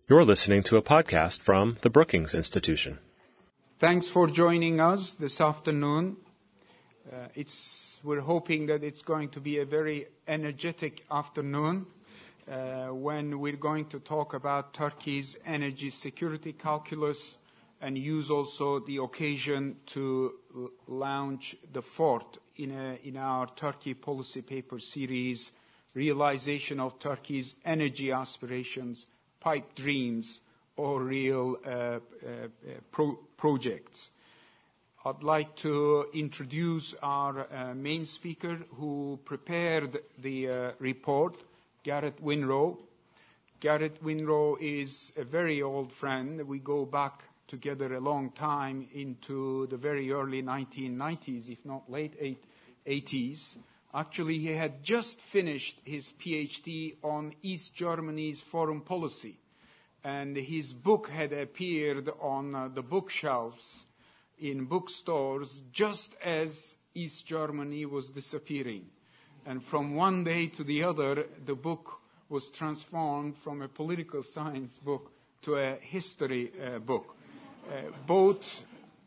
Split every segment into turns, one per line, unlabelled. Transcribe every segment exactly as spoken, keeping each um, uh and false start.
You're listening to a podcast from the Brookings Institution.
Thanks for joining us this afternoon. Uh, it's, we're hoping that it's going to be a very energetic afternoon uh, when we're going to talk about Turkey's energy security calculus and use also the occasion to l- launch the fourth in, a, in our Turkey policy paper series, Realization of Turkey's Energy Aspirations, Pipe Dreams, or Real uh, uh, pro- Projects. I'd like to introduce our uh, main speaker who prepared the uh, report, Gareth Winrow. Gareth Winrow is a very old friend. We go back together a long time into the very early nineteen nineties, if not late eighties. Actually, he had just finished his PhD on East Germany's foreign policy, and his book had appeared on uh, the bookshelves in bookstores just as East Germany was disappearing. And from one day to the other, the book was transformed from a political science book to a history uh, book. Uh, both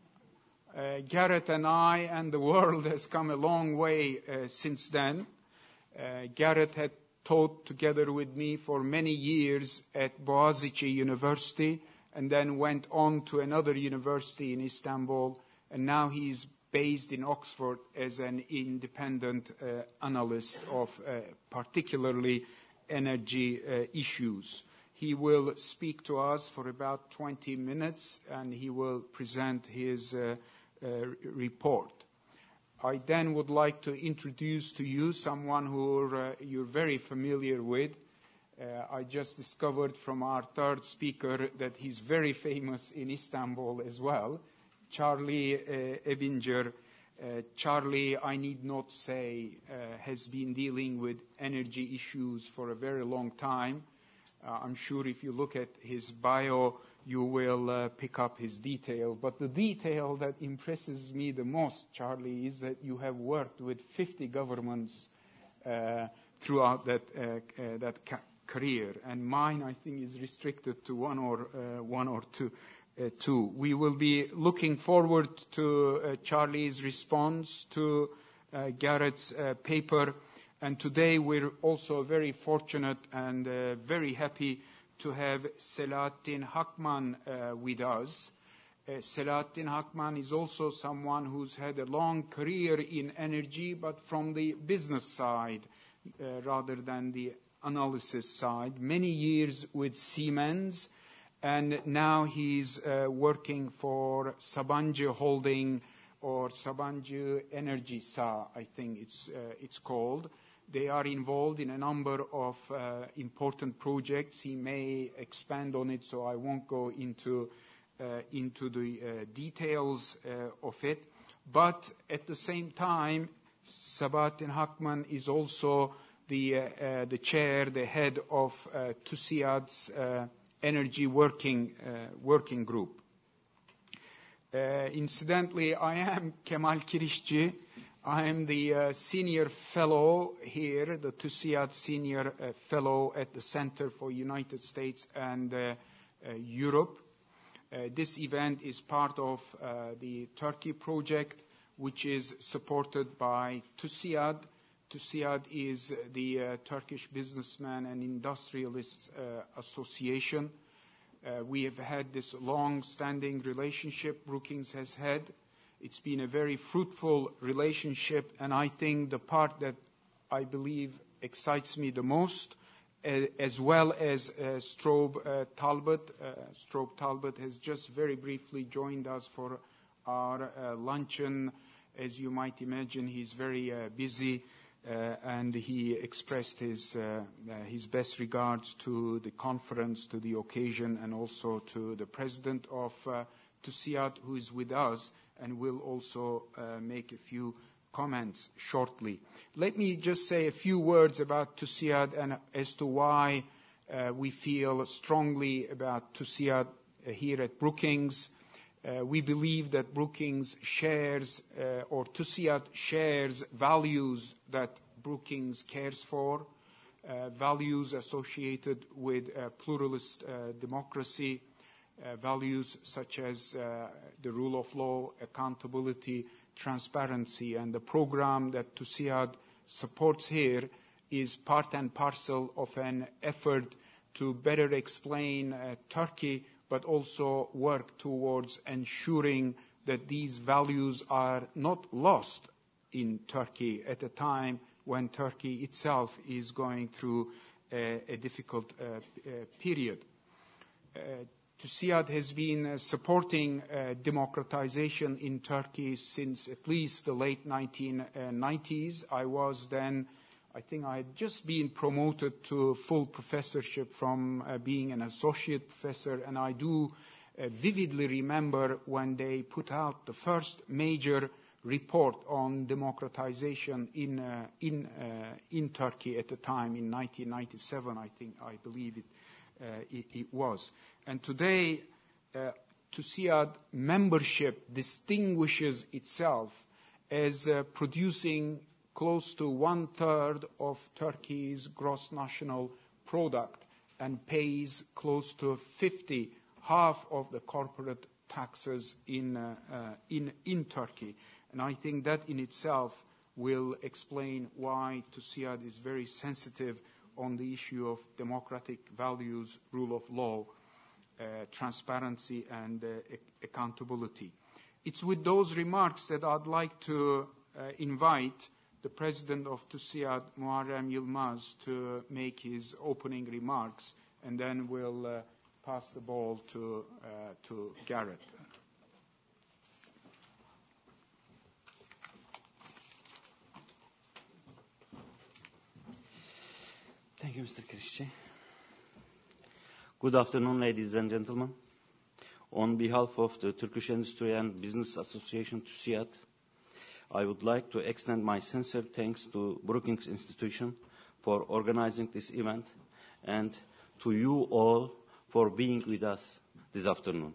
Uh, Gareth and I and the world has come a long way uh, since then. Uh, Gareth had taught together with me for many years at Boğaziçi University and then went on to another university in Istanbul, and now he's based in Oxford as an independent uh, analyst of uh, particularly energy uh, issues. He will speak to us for about twenty minutes, and he will present his uh, Uh, report. I then would like to introduce to you someone who uh, you're very familiar with. Uh, I just discovered from our third speaker that he's very famous in Istanbul as well, Charlie uh, Ebinger. Uh, Charlie, I need not say, uh, has been dealing with energy issues for a very long time. Uh, I'm sure if you look at his bio, you will uh, pick up his detail. But the detail that impresses me the most, Charlie, is that you have worked with fifty governments uh, throughout that uh, uh, that ca- career, and mine, I think, is restricted to one or uh, one or two. Uh, two. We will be looking forward to uh, Charlie's response to uh, Gareth's uh, paper, and today we're also very fortunate and uh, very happy to have Selahattin Hakman uh, with us. Uh, Selahattin Hakman is also someone who's had a long career in energy, but from the business side uh, rather than the analysis side. Many years with Siemens, and now he's uh, working for Sabancı Holding, or Sabancı Enerji S A, I think it's, uh, it's called. They are involved in a number of uh, important projects. He may expand on it, so I won't go into uh, into the uh, details uh, of it. But at the same time, Selahattin Hakman is also the uh, uh, the chair, the head of uh, TÜSİAD's uh, energy working uh, working group. Uh, incidentally, I am Kemal Kirişçi. I am the uh, senior fellow here, the TÜSİAD senior uh, fellow at the Center for United States and uh, uh, Europe. Uh, this event is part of uh, the Turkey project, which is supported by TÜSİAD. TÜSİAD is the uh, Turkish Businessmen and Industrialists uh, Association. Uh, we have had this long-standing relationship Brookings has had. It's been a very fruitful relationship, and I think the part that I believe excites me the most, uh, as well as uh, Strobe uh, Talbot. Uh, Strobe Talbot has just very briefly joined us for our uh, luncheon. As you might imagine, he's very uh, busy, uh, and he expressed his, uh, uh, his best regards to the conference, to the occasion, and also to the president of uh, TÜSİAD, who is with us, and will also uh, make a few comments shortly. Let me just say a few words about TÜSİAD and as to why uh, we feel strongly about TÜSİAD uh, here at Brookings. Uh, we believe that Brookings shares, uh, or TÜSİAD shares values that Brookings cares for. uh, values associated with uh, pluralist uh, democracy, uh, values such as uh, the rule of law, accountability, transparency. And the program that TUSIAD supports here is part and parcel of an effort to better explain uh, Turkey, but also work towards ensuring that these values are not lost in Turkey at a time when Turkey itself is going through a, a difficult uh, uh, period. Uh, TUSIAD has been uh, supporting uh, democratization in Turkey since at least the late nineteen nineties. I was then, I think I had just been promoted to full professorship from uh, being an associate professor, and I do uh, vividly remember when they put out the first major report on democratization in uh, in uh, in Turkey at the time in nineteen ninety-seven. I think I believe it uh, it, it was. And today, uh, TUSIAD membership distinguishes itself as uh, producing close to one third of Turkey's gross national product and pays close to fifty, half of the corporate taxes in uh, uh, in in Turkey. And I think that in itself will explain why TUSIAD is very sensitive on the issue of democratic values, rule of law, uh, transparency, and uh, e- accountability. It's with those remarks that I'd like to uh, invite the president of TUSIAD, Muharrem Yilmaz, to make his opening remarks, and then we'll uh, pass the ball to, uh, to Gareth.
Thank you, Mister Kirişçi. Good afternoon, ladies and gentlemen. On behalf of the Turkish Industry and Business Association, TUSIAD, I would like to extend my sincere thanks to Brookings Institution for organizing this event and to you all for being with us this afternoon.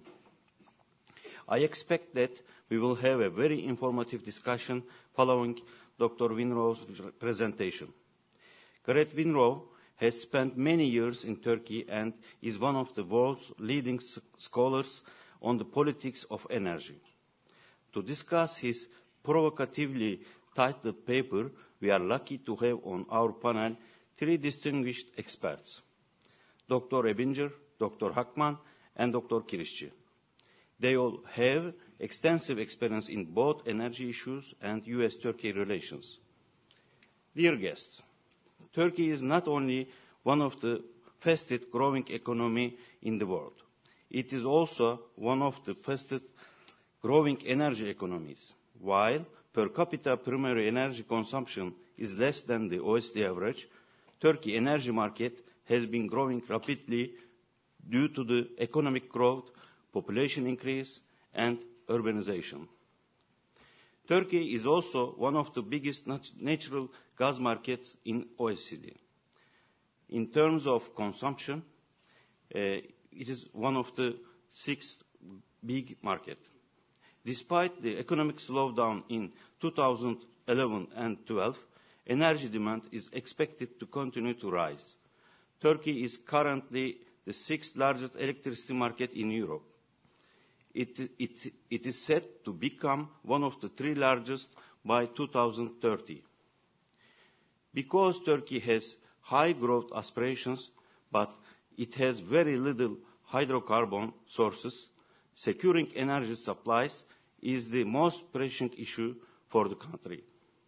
I expect that we will have a very informative discussion following Doctor Winrow's presentation. Gareth Winrow has spent many years in Turkey and is one of the world's leading scholars on the politics of energy. To discuss his provocatively titled paper, we are lucky to have on our panel three distinguished experts, Doctor Ebinger, Doctor Hakman, and Doctor Kirişçi. They all have extensive experience in both energy issues and U S Turkey relations. Dear guests, Turkey is not only one of the fastest growing economy in the world, it is also one of the fastest growing energy economies. While per capita primary energy consumption is less than the O E C D average, Turkey energy market has been growing rapidly due to the economic growth, population increase, and urbanization. Turkey is also one of the biggest nat- natural gas markets in O E C D. In terms of consumption, uh, it is one of the six big markets. Despite the economic slowdown in two thousand eleven and twelve, energy demand is expected to continue to rise. Turkey is currently the sixth largest electricity market in Europe. It, it, it is set to become one of the three largest by two thousand thirty. Because Turkey has high growth aspirations, but it has very little hydrocarbon sources, securing energy supplies is the most pressing issue for the country.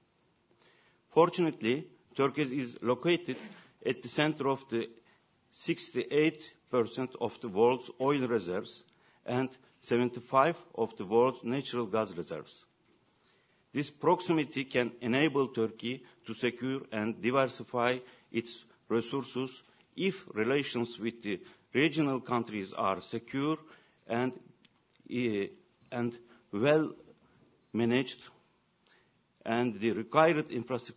Fortunately, Turkey is located at the center of the sixty-eight percent of the world's oil reserves and seventy-five percent of the world's natural gas reserves. This proximity can enable Turkey to secure and diversify its resources if relations with the regional countries are secure and, uh, and well managed, and the required, infrastru-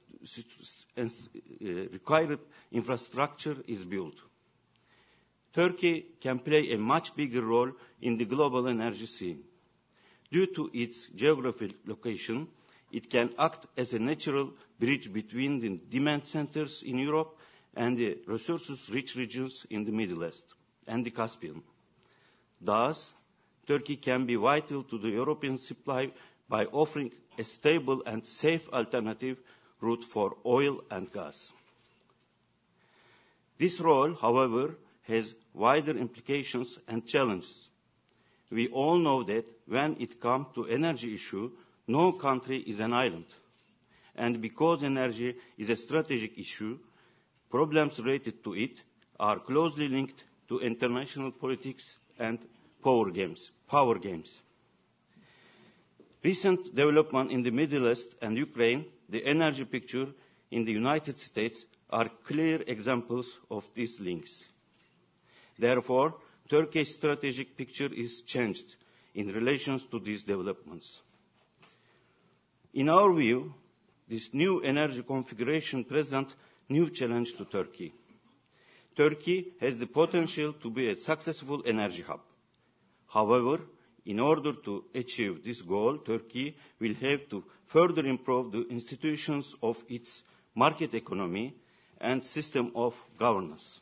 uh, required infrastructure is built. Turkey can play a much bigger role in the global energy scene. Due to its geographic location, it can act as a natural bridge between the demand centers in Europe and the resources-rich regions in the Middle East and the Caspian. Thus, Turkey can be vital to the European supply by offering a stable and safe alternative route for oil and gas. This role, however, has wider implications and challenges. We all know that when it comes to energy issue, no country is an island. And because energy is a strategic issue, problems related to it are closely linked to international politics and power games. Power games. Recent development in the Middle East and Ukraine, the energy picture in the United States are clear examples of these links. Therefore, Turkey's strategic picture is changed in relation to these developments. In our view, this new energy configuration presents new challenge to Turkey. Turkey has the potential to be a successful energy hub. However, in order to achieve this goal, Turkey will have to further improve the institutions of its market economy and system of governance.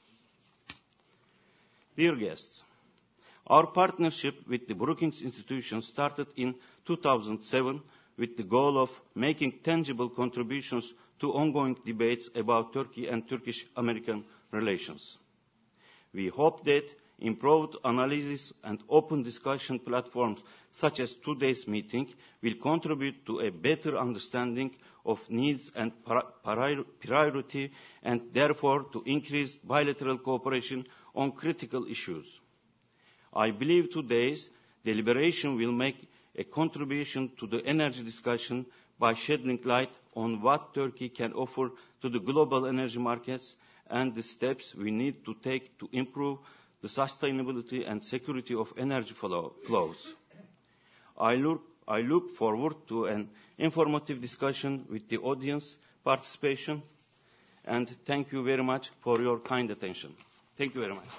Dear guests, our partnership with the Brookings Institution started in two thousand seven with the goal of making tangible contributions to ongoing debates about Turkey and Turkish-American relations. We hope that improved analysis and open discussion platforms such as today's meeting will contribute to a better understanding of needs and priority and therefore to increase bilateral cooperation on critical issues. I believe today's deliberation will make a contribution to the energy discussion by shedding light on what Turkey can offer to the global energy markets and the steps we need to take to improve the sustainability and security of energy flow, flows. I look, I look forward to an informative discussion with the audience participation, and thank you very much for your kind attention. Thank you very much.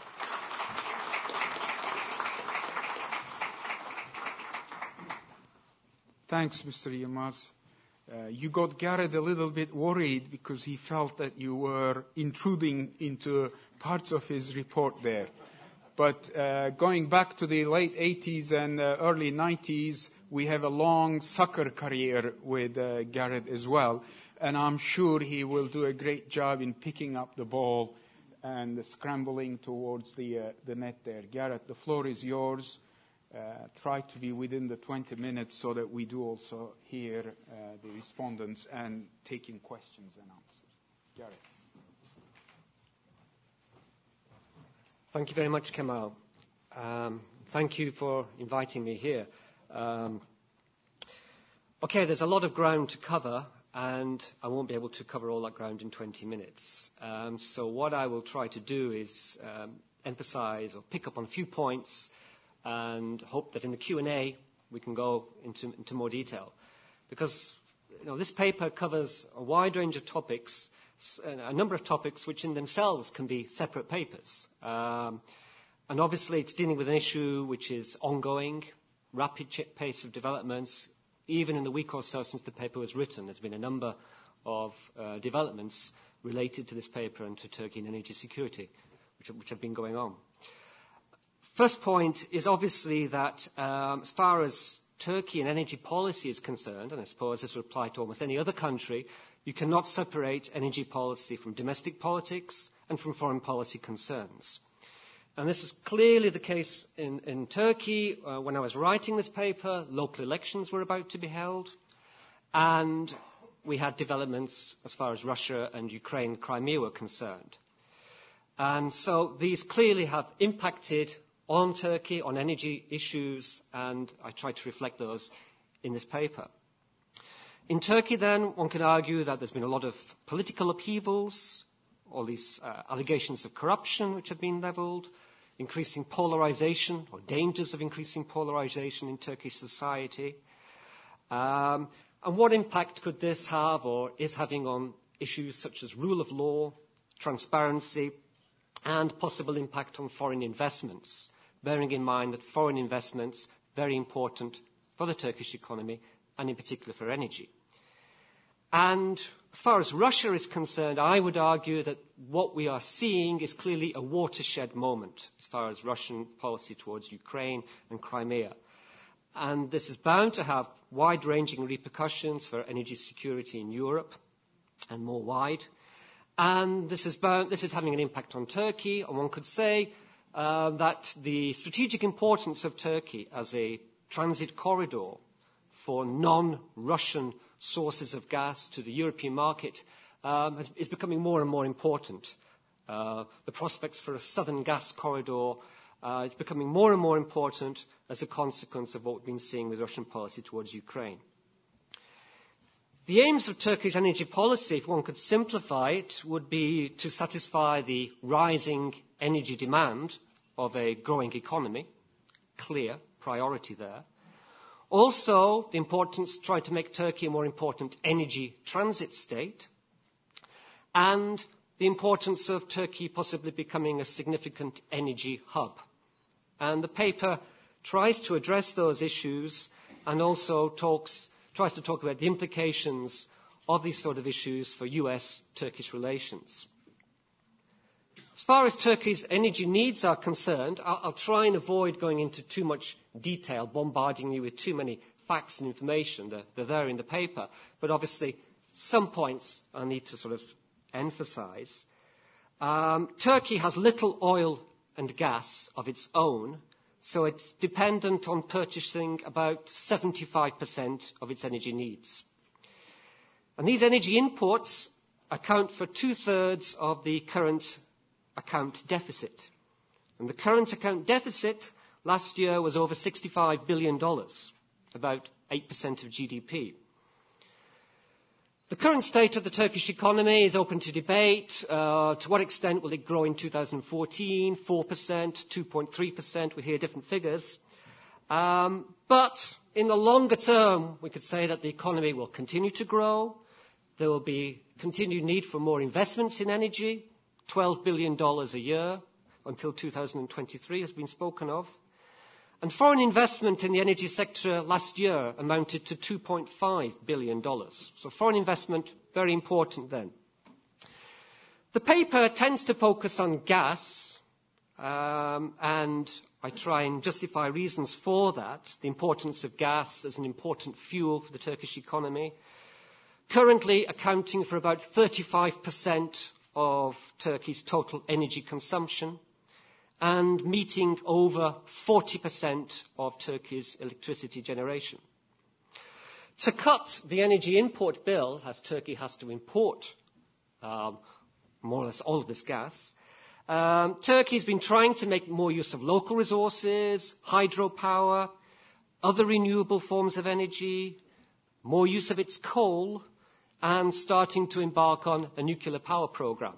Thanks, Mister Yilmaz. Uh, you got Gareth a little bit worried because he felt that you were intruding into parts of his report there. But uh, going back to the late eighties and uh, early nineties, we have a long soccer career with uh, Gareth as well. And I'm sure he will do a great job in picking up the ball and scrambling towards the, uh, the net there. Gareth, the floor is yours. Uh, try to be within the twenty minutes so that we do also hear uh, the respondents and taking questions and answers. Gareth.
Thank you very much, Kemal. Um, thank you for inviting me here. Um, okay, there's a lot of ground to cover, and I won't be able to cover all that ground in twenty minutes. Um, so what I will try to do is um, emphasize or pick up on a few points and hope that in the Q and A we can go into, into more detail. Because you know, this paper covers a wide range of topics, a number of topics which in themselves can be separate papers. Um, and obviously it's dealing with an issue which is ongoing, rapid pace of developments. Even in the week or so since the paper was written, there's been a number of uh, developments related to this paper and to Turkey and energy security, which, which have been going on. First point is obviously that um, as far as Turkey and energy policy is concerned, and I suppose this would apply to almost any other country, you cannot separate energy policy from domestic politics and from foreign policy concerns. And this is clearly the case in, in Turkey. Uh, when I was writing this paper, local elections were about to be held, and we had developments as far as Russia and Ukraine, Crimea were concerned. And so these clearly have impacted on Turkey, on energy issues, and I tried to reflect those in this paper. In Turkey, then, one can argue that there's been a lot of political upheavals, all these uh, allegations of corruption which have been levelled, increasing polarization or dangers of increasing polarization in Turkish society. Um, and what impact could this have or is having on issues such as rule of law, transparency, and possible impact on foreign investments, bearing in mind that foreign investments are very important for the Turkish economy and in particular for energy. And as far as Russia is concerned, I would argue that what we are seeing is clearly a watershed moment as far as Russian policy towards Ukraine and Crimea. And this is bound to have wide-ranging repercussions for energy security in Europe and more wide. And this is, bound, this is having an impact on Turkey. And one could say uh, that the strategic importance of Turkey as a transit corridor for non-Russian sources of gas to the European market um, is, is becoming more and more important. Uh, the prospects for a southern gas corridor uh, is becoming more and more important as a consequence of what we've been seeing with Russian policy towards Ukraine. The aims of Turkey's energy policy, if one could simplify it, would be to satisfy the rising energy demand of a growing economy, clear priority there. Also, the importance, trying to make Turkey a more important energy transit state, and the importance of Turkey possibly becoming a significant energy hub. And the paper tries to address those issues and also talks, tries to talk about the implications of these sort of issues for U S Turkish relations. As far as Turkey's energy needs are concerned, I'll, I'll try and avoid going into too much detail, bombarding you with too many facts and information. They're, they're there in the paper. But obviously, some points I need to sort of emphasize. Um, Turkey has little oil and gas of its own, so it's dependent on purchasing about seventy-five percent of its energy needs. And these energy imports account for two-thirds of the current account deficit. And the current account deficit last year was over sixty-five billion dollars, about eight percent of G D P. The current state of the Turkish economy is open to debate. Uh, to what extent will it grow in two thousand fourteen? four percent, two point three percent, we hear different figures. Um, but in the longer term, we could say that the economy will continue to grow. There will be continued need for more investments in energy, twelve billion dollars a year until two thousand twenty-three has been spoken of. And foreign investment in the energy sector last year amounted to two point five billion dollars. So foreign investment, very important then. The paper tends to focus on gas, um, and I try and justify reasons for that, the importance of gas as an important fuel for the Turkish economy, currently accounting for about thirty-five percent of Turkey's total energy consumption, and meeting over forty percent of Turkey's electricity generation. To cut the energy import bill, as Turkey has to import um, more or less all of this gas, um, Turkey has been trying to make more use of local resources, hydropower, other renewable forms of energy, more use of its coal, and starting to embark on a nuclear power program.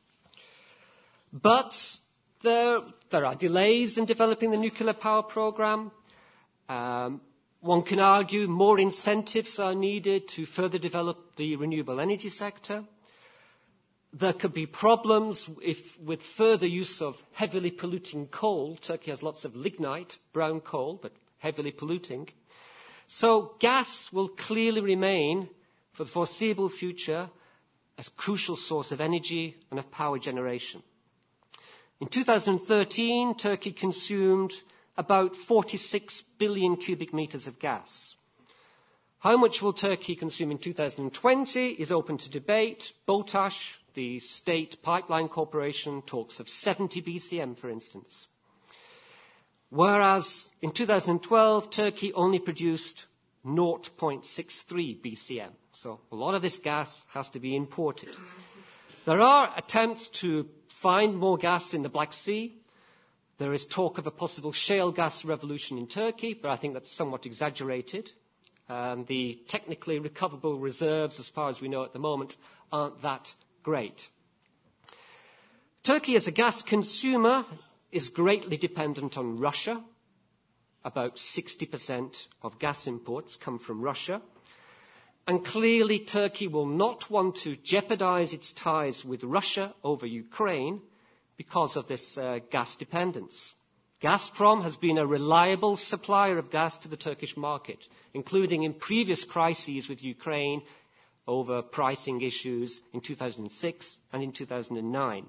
But There, there are delays in developing the nuclear power program. Um, one can argue more incentives are needed to further develop the renewable energy sector. There could be problems if, with further use of heavily polluting coal. Turkey has lots of lignite, brown coal, but heavily polluting. So gas will clearly remain, for the foreseeable future, a crucial source of energy and of power generation. In two thousand thirteen, Turkey consumed about forty-six billion cubic meters of gas. How much will Turkey consume in two thousand twenty is open to debate. BOTAŞ, the state pipeline corporation, talks of seventy B C M, for instance. Whereas in two thousand twelve, Turkey only produced zero point six three B C M. So a lot of this gas has to be imported. There are attempts to find more gas in the Black Sea. There is talk of a possible shale gas revolution in Turkey, but I think that's somewhat exaggerated. Um, the technically recoverable reserves, as far as we know at the moment, aren't that great. Turkey, as a gas consumer, is greatly dependent on Russia. About sixty percent of gas imports come from Russia. And clearly, Turkey will not want to jeopardize its ties with Russia over Ukraine because of this uh, gas dependence. Gazprom has been a reliable supplier of gas to the Turkish market, including in previous crises with Ukraine over pricing issues in two thousand six and in two thousand nine.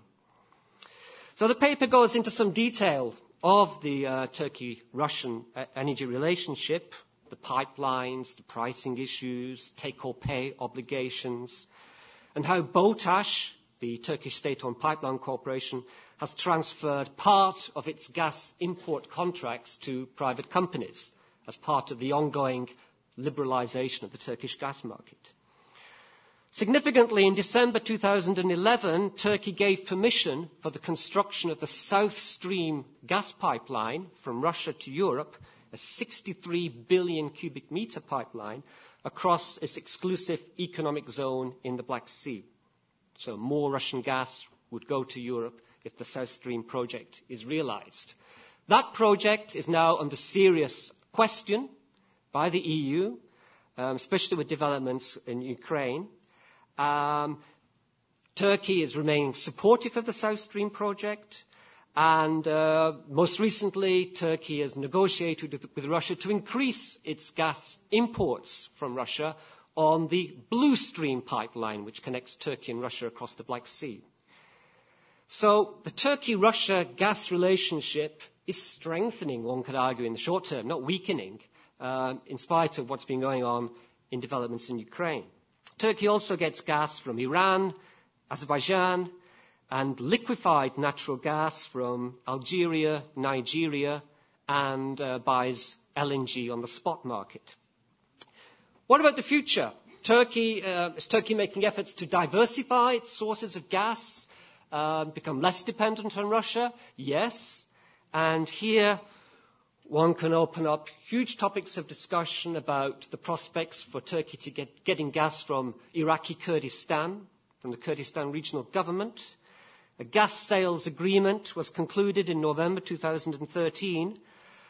So the paper goes into some detail of the uh, Turkey-Russian uh, energy relationship, the pipelines, the pricing issues, take-or-pay obligations, and how BOTAŞ, the Turkish state-owned pipeline corporation, has transferred part of its gas import contracts to private companies as part of the ongoing liberalization of the Turkish gas market. Significantly, in December two thousand eleven, Turkey gave permission for the construction of the South Stream gas pipeline from Russia to Europe, a sixty-three billion cubic meter pipeline across its exclusive economic zone in the Black Sea. So more Russian gas would go to Europe if the South Stream project is realized. That project is now under serious question by the E U, um, especially with developments in Ukraine. Um, Turkey is remaining supportive of the South Stream project, and uh, most recently Turkey has negotiated with, with Russia to increase its gas imports from Russia on the Blue Stream pipeline, which connects Turkey and Russia across the Black Sea. So the Turkey-Russia gas relationship is strengthening, one could argue, in the short term, not weakening, uh, in spite of what's been going on in developments in Ukraine. Turkey also gets gas from Iran, Azerbaijan, and liquefied natural gas from Algeria, Nigeria, and uh, buys L N G on the spot market. What about the future? Turkey, uh, is Turkey making efforts to diversify its sources of gas, uh, become less dependent on Russia? Yes. And here one can open up huge topics of discussion about the prospects for Turkey to get getting gas from Iraqi Kurdistan, from the Kurdistan regional government. A gas sales agreement was concluded in November two thousand thirteen,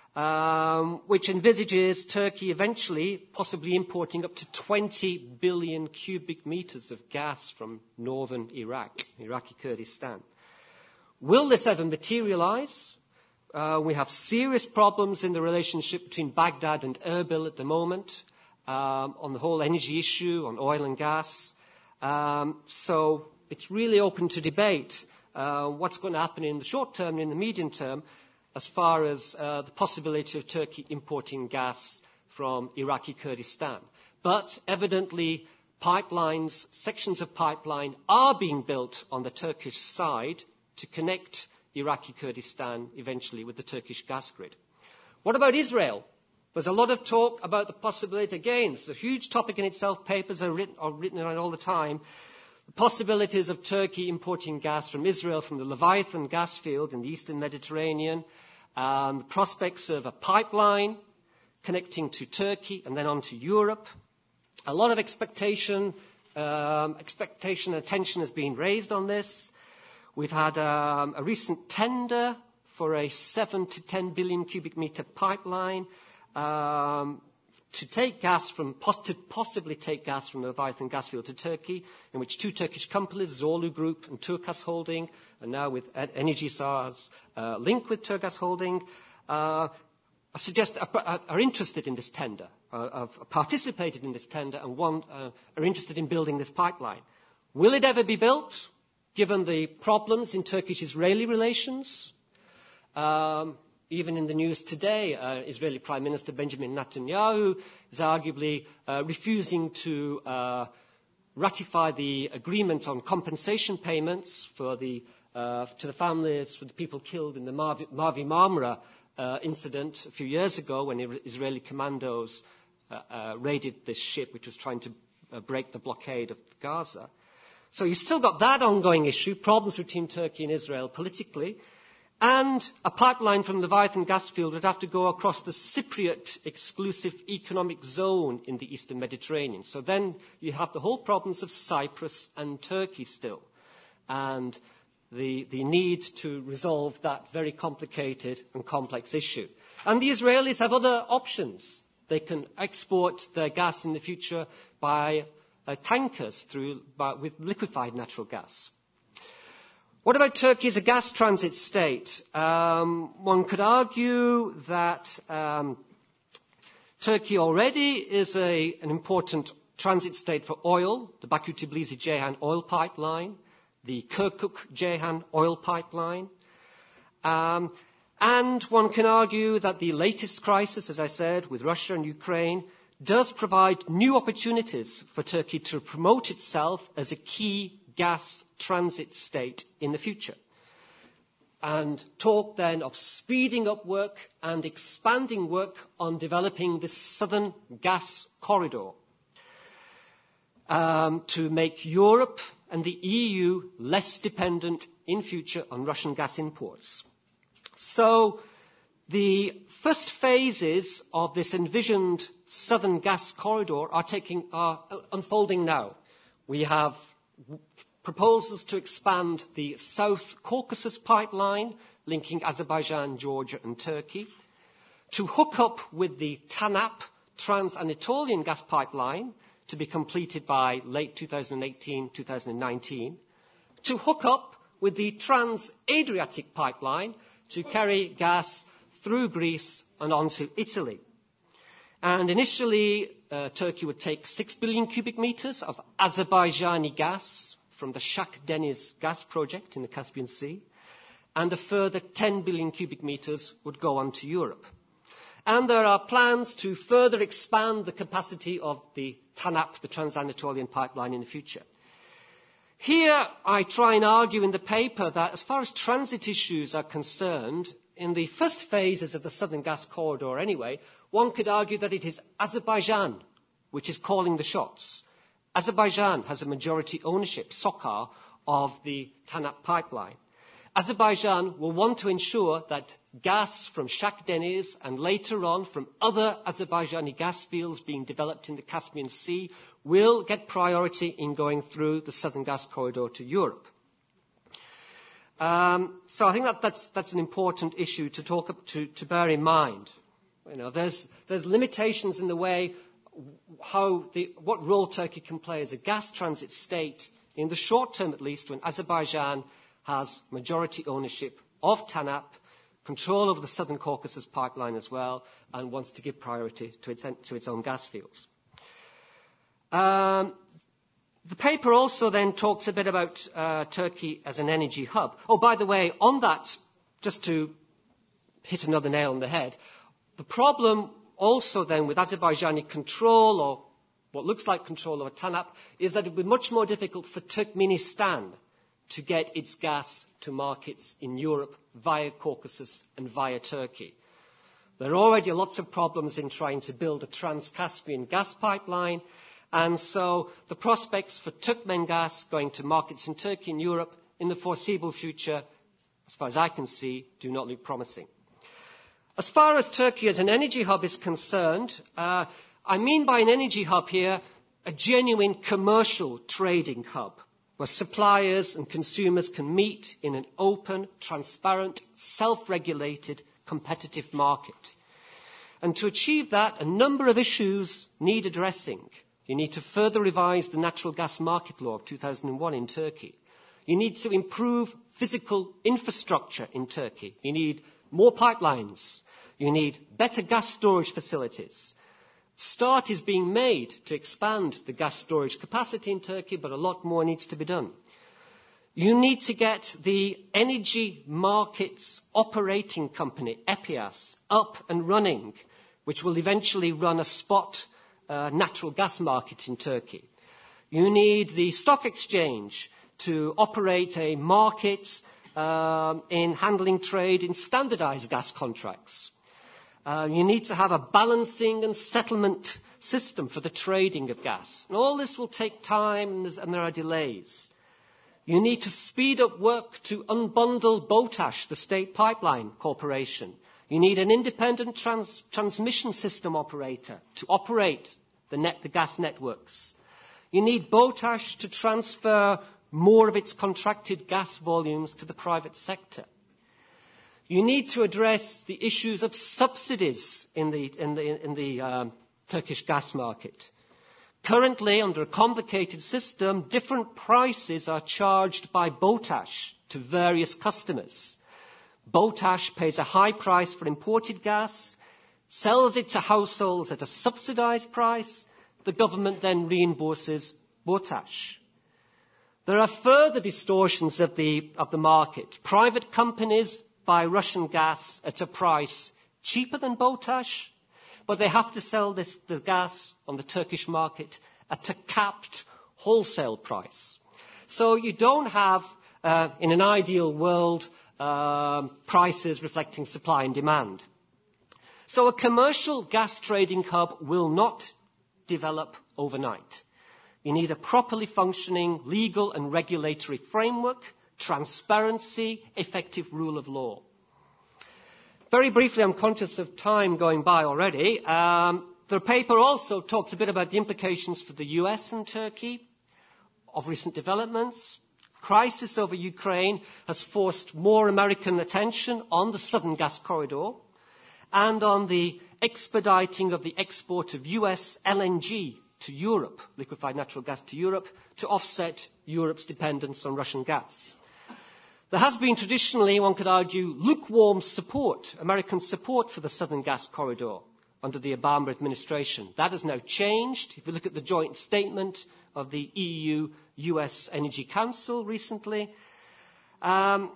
um, which envisages Turkey eventually possibly importing up to twenty billion cubic meters of gas from northern Iraq, Iraqi Kurdistan. Will this ever materialize? Uh, we have serious problems in the relationship between Baghdad and Erbil at the moment, um, on the whole energy issue, on oil and gas. Um, so it's really open to debate uh, what's going to happen in the short term and in the medium term as far as uh, the possibility of Turkey importing gas from Iraqi Kurdistan. But evidently pipelines, sections of pipeline are being built on the Turkish side to connect Iraqi Kurdistan eventually with the Turkish gas grid. What about Israel? There's a lot of talk about the possibility, again, it's a huge topic in itself, papers are written, are written on it all the time, the possibilities of Turkey importing gas from Israel, from the Leviathan gas field in the eastern Mediterranean, um, the prospects of a pipeline connecting to Turkey and then on to Europe. A lot of expectation, um, expectation and attention has been raised on this. We've had um, a recent tender for a seven to ten billion cubic meter pipeline um, to take gas from, to possibly take gas from the Leviathan gas field to Turkey, in which two Turkish companies, Zorlu Group and Turkas Holding, and now with Enerjisar's uh, link with Turkas Holding, uh, suggest are, are interested in this tender, uh, have participated in this tender, and one, uh, are interested in building this pipeline. Will it ever be built? Given the problems in Turkish-Israeli relations, um, even in the news today, uh, Israeli Prime Minister Benjamin Netanyahu is arguably uh, refusing to uh, ratify the agreement on compensation payments for the, uh, to the families, for the people killed in the Mavi, Mavi Marmara uh, incident a few years ago when Israeli commandos uh, uh, raided this ship which was trying to uh, break the blockade of Gaza. So you've still got that ongoing issue, problems between Turkey and Israel politically, and a pipeline from the Leviathan gas field would have to go across the Cypriot exclusive economic zone in the eastern Mediterranean. So then you have the whole problems of Cyprus and Turkey still, and the, the need to resolve that very complicated and complex issue. And the Israelis have other options. They can export their gas in the future by Uh, tankers through, uh, with liquefied natural gas. What about Turkey as a gas transit state? Um, one could argue that um, Turkey already is a, an important transit state for oil, the Baku-Tbilisi-Ceyhan oil pipeline, the Kirkuk-Ceyhan oil pipeline. Um, and one can argue that the latest crisis, as I said, with Russia and Ukraine, does provide new opportunities for Turkey to promote itself as a key gas transit state in the future. And talk then of speeding up work and expanding work on developing the southern gas corridor um, to make Europe and the E U less dependent in future on Russian gas imports. So the first phases of this envisioned southern gas corridor are, taking, are unfolding now. We have proposals to expand the South Caucasus pipeline, linking Azerbaijan, Georgia and Turkey, to hook up with the TANAP Trans-Anatolian gas pipeline to be completed by late two thousand eighteen, two thousand nineteen, to hook up with the Trans-Adriatic pipeline to carry gas through Greece and onto Italy. And initially, uh, Turkey would take six billion cubic meters of Azerbaijani gas from the Shah Deniz gas project in the Caspian Sea, and a further ten billion cubic meters would go on to Europe. And there are plans to further expand the capacity of the TANAP, the Trans-Anatolian pipeline, in the future. Here, I try and argue in the paper that as far as transit issues are concerned, in the first phases of the Southern Gas Corridor anyway, one could argue that it is Azerbaijan which is calling the shots. Azerbaijan has a majority ownership, SOCAR, of the TANAP pipeline. Azerbaijan will want to ensure that gas from Shah Deniz and later on from other Azerbaijani gas fields being developed in the Caspian Sea will get priority in going through the Southern Gas Corridor to Europe. Um, so I think that that's, that's an important issue to talk up to, to bear in mind. You know, there's, there's limitations in the way how the, what role Turkey can play as a gas transit state in the short term, at least, when Azerbaijan has majority ownership of TANAP, control over the Southern Caucasus pipeline as well, and wants to give priority to its, to its own gas fields. Um, the paper also then talks a bit about uh, Turkey as an energy hub. Oh, by the way, on that, just to hit another nail on the head, the problem also then with Azerbaijani control, or what looks like control over TANAP, is that it would be much more difficult for Turkmenistan to get its gas to markets in Europe via Caucasus and via Turkey. There are already lots of problems in trying to build a Trans-Caspian gas pipeline, and so the prospects for Turkmen gas going to markets in Turkey and Europe in the foreseeable future, as far as I can see, do not look promising. As far as Turkey as an energy hub is concerned, uh, I mean by an energy hub here a genuine commercial trading hub, where suppliers and consumers can meet in an open, transparent, self-regulated, competitive market. And to achieve that, a number of issues need addressing. You need to further revise the natural gas market law of two thousand one in Turkey. You need to improve physical infrastructure in Turkey. You need more pipelines. You need better gas storage facilities. Start is being made to expand the gas storage capacity in Turkey, but a lot more needs to be done. You need to get the Energy Markets Operating Company, EPIAS, up and running, which will eventually run a spot uh, natural gas market in Turkey. You need the stock exchange to operate a market um, in handling trade in standardized gas contracts. Uh, you need to have a balancing and settlement system for the trading of gas. And all this will take time, and, and there are delays. You need to speed up work to unbundle BOTASH, the State Pipeline Corporation. You need an independent trans transmission system operator to operate the, net, the gas networks. You need BOTASH to transfer more of its contracted gas volumes to the private sector. You need to address the issues of subsidies in the, in the, in the um, Turkish gas market. Currently, under a complicated system, different prices are charged by BOTASH to various customers. BOTASH pays a high price for imported gas, sells it to households at a subsidized price, the government then reimburses BOTAŞ. There are further distortions of the, of the market. Private companies buy Russian gas at a price cheaper than BOTAŞ, but they have to sell this, the gas on the Turkish market at a capped wholesale price. So you don't have, uh, in an ideal world, uh, prices reflecting supply and demand. So a commercial gas trading hub will not develop overnight. You need a properly functioning legal and regulatory framework, transparency, effective rule of law. Very briefly, I'm conscious of time going by already. Um, the paper also talks a bit about the implications for the U S and Turkey of recent developments. Crisis over Ukraine has forced more American attention on the Southern Gas Corridor and on the expediting of the export of U S L N G to Europe, liquefied natural gas to Europe, to offset Europe's dependence on Russian gas. There has been traditionally, one could argue, lukewarm support, American support for the Southern Gas Corridor under the Obama administration. That has now changed. If you look at the joint statement of the E U U S Energy Council recently, um,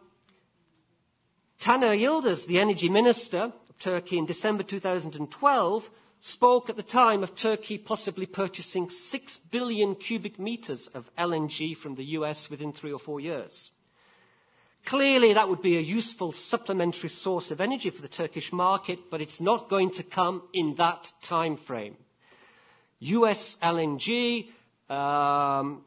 Taner Yildiz, the energy minister of Turkey in December two thousand twelve, spoke at the time of Turkey possibly purchasing six billion cubic meters of L N G from the U S within three or four years. Clearly, that would be a useful supplementary source of energy for the Turkish market, but it's not going to come in that time frame. U S L N G, um,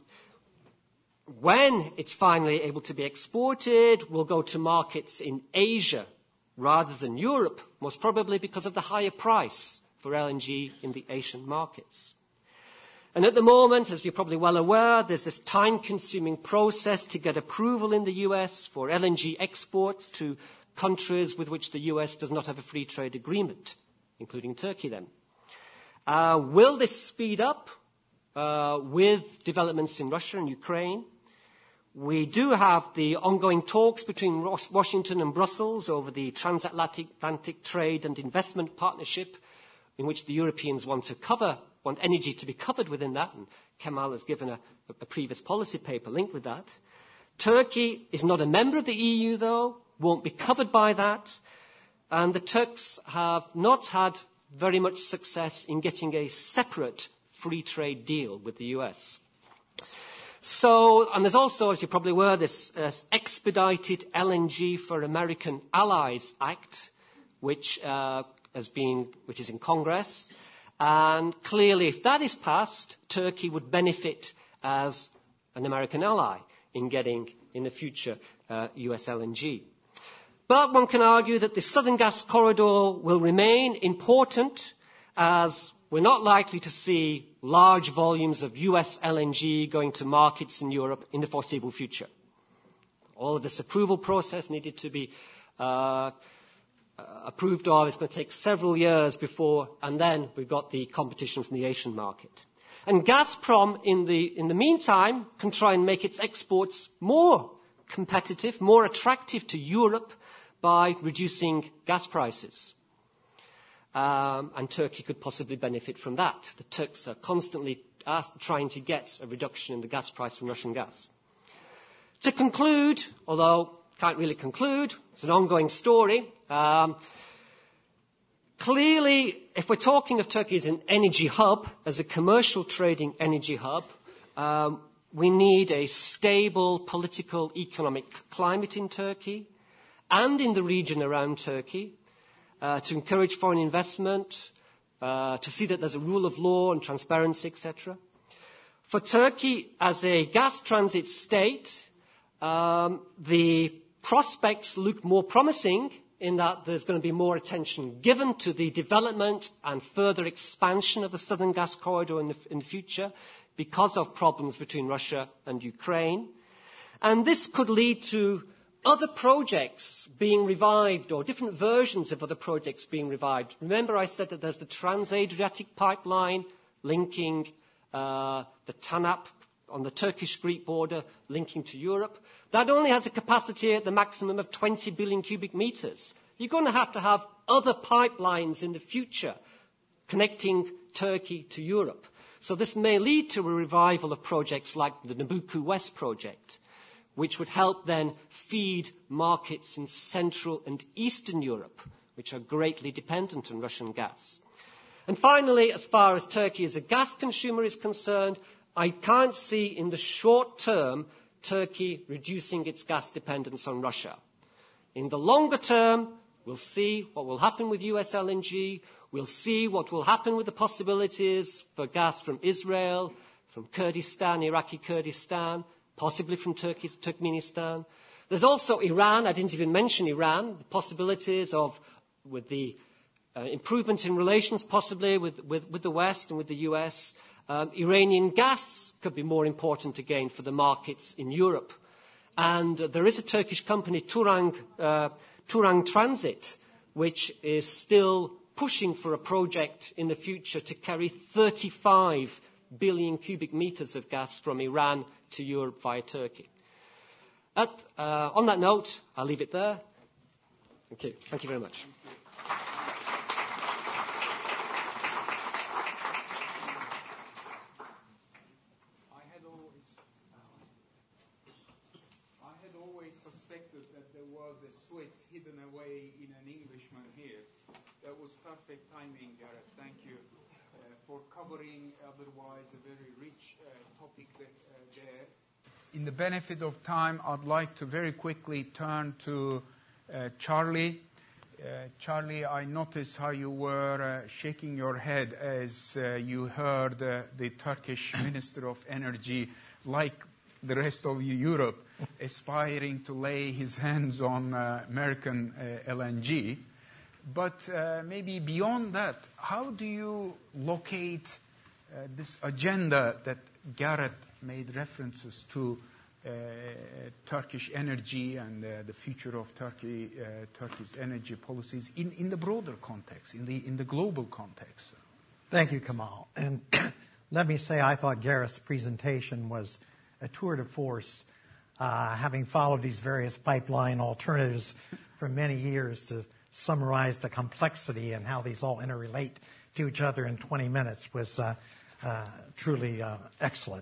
when it's finally able to be exported, will go to markets in Asia rather than Europe, most probably because of the higher price for L N G in the Asian markets. And at the moment, as you're probably well aware, there's this time-consuming process to get approval in the U S for L N G exports to countries with which the U S does not have a free trade agreement, including Turkey then. Uh, will this speed up uh, with developments in Russia and Ukraine? We do have the ongoing talks between Washington and Brussels over the transatlantic trade and investment partnership, in which the Europeans want to cover, want energy to be covered within that, and Kemal has given a, a previous policy paper linked with that. Turkey is not a member of the E U, though, won't be covered by that, and the Turks have not had very much success in getting a separate free trade deal with the U S. So, and there's also, as you probably were, this uh, expedited L N G for American Allies Act, which uh, has been, which is in Congress. And clearly, if that is passed, Turkey would benefit as an American ally in getting, in the future, uh, U S L N G. But one can argue that the Southern Gas Corridor will remain important, as we're not likely to see large volumes of U S L N G going to markets in Europe in the foreseeable future. All of this approval process needed to be uh, approved of. It's going to take several years before, and then we've got the competition from the Asian market. And Gazprom, in the, in the meantime, can try and make its exports more competitive, more attractive to Europe by reducing gas prices. Um, and Turkey could possibly benefit from that. The Turks are constantly asked, trying to get a reduction in the gas price from Russian gas. To conclude, although can't really conclude, it's an ongoing story. Um, clearly, if we're talking of Turkey as an energy hub, as a commercial trading energy hub, um, we need a stable political, economic climate in Turkey and in the region around Turkey uh, to encourage foreign investment, uh, to see that there's a rule of law and transparency, et cetera. For Turkey as a gas transit state, um, the prospects look more promising in that there's going to be more attention given to the development and further expansion of the Southern Gas Corridor in the, in the future because of problems between Russia and Ukraine. And this could lead to other projects being revived or different versions of other projects being revived. Remember I said that there's the Trans-Adriatic pipeline linking uh, the TANAP on the Turkish-Greek border linking to Europe. That only has a capacity at the maximum of twenty billion cubic meters. You're going to have to have other pipelines in the future connecting Turkey to Europe. So this may lead to a revival of projects like the Nabucco West project, which would help then feed markets in Central and Eastern Europe, which are greatly dependent on Russian gas. And finally, as far as Turkey as a gas consumer is concerned, I can't see in the short term Turkey reducing its gas dependence on Russia. In the longer term, we'll see what will happen with U S L N G. We'll see what will happen with the possibilities for gas from Israel, from Kurdistan, Iraqi Kurdistan, possibly from Turkey, Turkmenistan. There's also Iran. I didn't even mention Iran. The possibilities of, with the uh, improvements in relations possibly with, with, with the West and with the U S, um, Iranian gas could be more important again for the markets in Europe. And uh, there is a Turkish company, Turang, uh, Turang Transit, which is still pushing for a project in the future to carry thirty-five billion cubic meters of gas from Iran to Europe via Turkey. At, uh, on that note, I'll leave it there. Okay, thank you very much.
I had always, I had always suspected that there was a Swiss hidden away in an Englishman here. That was perfect timing, Gareth. Thank you uh, for covering otherwise a very rich uh, topic that, uh, there. In the benefit of time, I'd like to very quickly turn to uh, Charlie. Uh, Charlie, I noticed how you were uh, shaking your head as uh, you heard uh, the Turkish Minister of Energy, like the rest of Europe, aspiring to lay his hands on uh, American uh, L N G. But uh, maybe beyond that, how do you locate uh, this agenda that Gareth made references to, uh, Turkish energy and uh, the future of Turkey, uh, Turkey's energy policies in, in the broader context, in the, in the global context?
Thank you, Kamal. And let me say I thought Gareth's presentation was a tour de force, uh, having followed these various pipeline alternatives for many years to summarize the complexity and how these all interrelate to each other in twenty minutes was uh, uh, truly uh, excellent.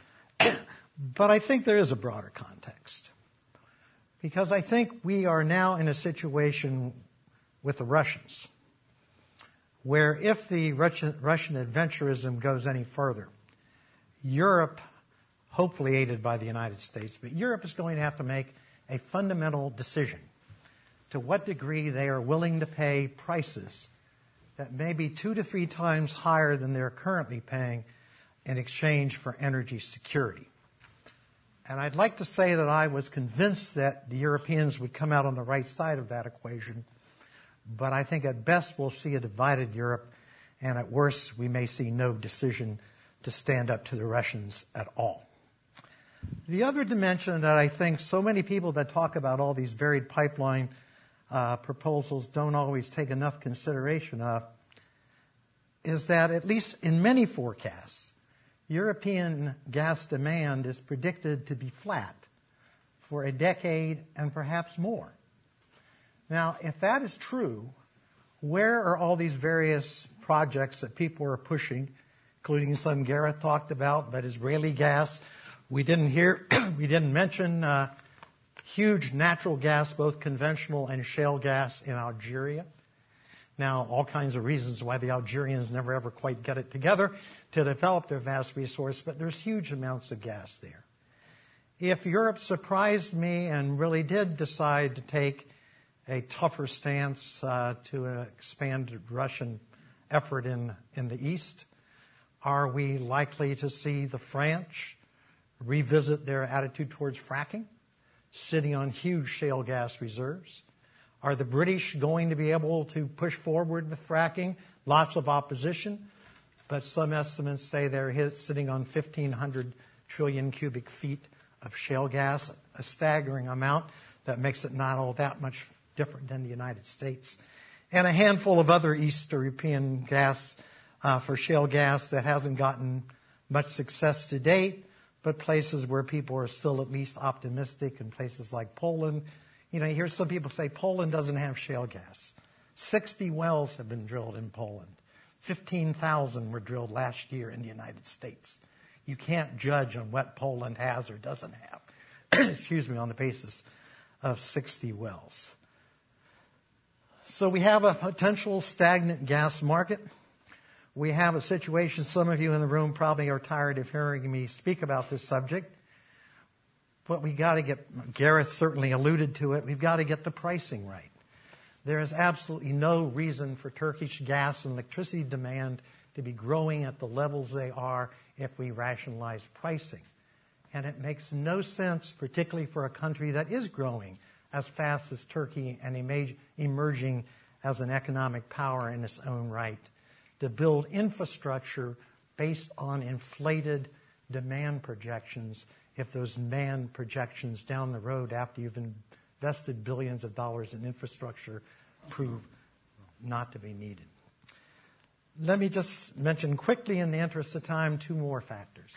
But I think there is a broader context, because I think we are now in a situation with the Russians where if the Russian, Russian adventurism goes any further, Europe, hopefully aided by the United States, but Europe is going to have to make a fundamental decision to what degree they are willing to pay prices that may be two to three times higher than they're currently paying in exchange for energy security. And I'd like to say that I was convinced that the Europeans would come out on the right side of that equation, but I think at best we'll see a divided Europe, and at worst we may see no decision to stand up to the Russians at all. The other dimension that I think so many people that talk about all these varied pipeline Uh, proposals don't always take enough consideration of is that, at least in many forecasts, European gas demand is predicted to be flat for a decade and perhaps more. Now, if that is true, where are all these various projects that people are pushing, including some Gareth talked about, but Israeli gas? We didn't hear, we didn't mention uh, huge natural gas, both conventional and shale gas in Algeria. Now, all kinds of reasons why the Algerians never ever quite get it together to develop their vast resource, but there's huge amounts of gas there. If Europe surprised me and really did decide to take a tougher stance uh, to an expanded Russian effort in, in the East, are we likely to see the French revisit their attitude towards fracking, sitting on huge shale gas reserves? Are the British going to be able to push forward with fracking? Lots of opposition, but some estimates say they're sitting on fifteen hundred trillion cubic feet of shale gas, a staggering amount that makes it not all that much different than the United States. And a handful of other East European gas uh, for shale gas that hasn't gotten much success to date, but places where people are still at least optimistic, in places like Poland. You know, you hear some people say Poland doesn't have shale gas. sixty wells have been drilled in Poland. fifteen thousand were drilled last year in the United States. You can't judge on what Poland has or doesn't have, excuse me, on the basis of sixty wells. So we have a potential stagnant gas market. We have a situation, some of you in the room probably are tired of hearing me speak about this subject, but we got to get, Gareth certainly alluded to it, we've got to get the pricing right. There is absolutely no reason for Turkish gas and electricity demand to be growing at the levels they are if we rationalize pricing. And it makes no sense, particularly for a country that is growing as fast as Turkey and emerging as an economic power in its own right, to build infrastructure based on inflated demand projections if those demand projections down the road after you've invested billions of dollars in infrastructure prove not to be needed. Let me just mention quickly, in the interest of time, two more factors.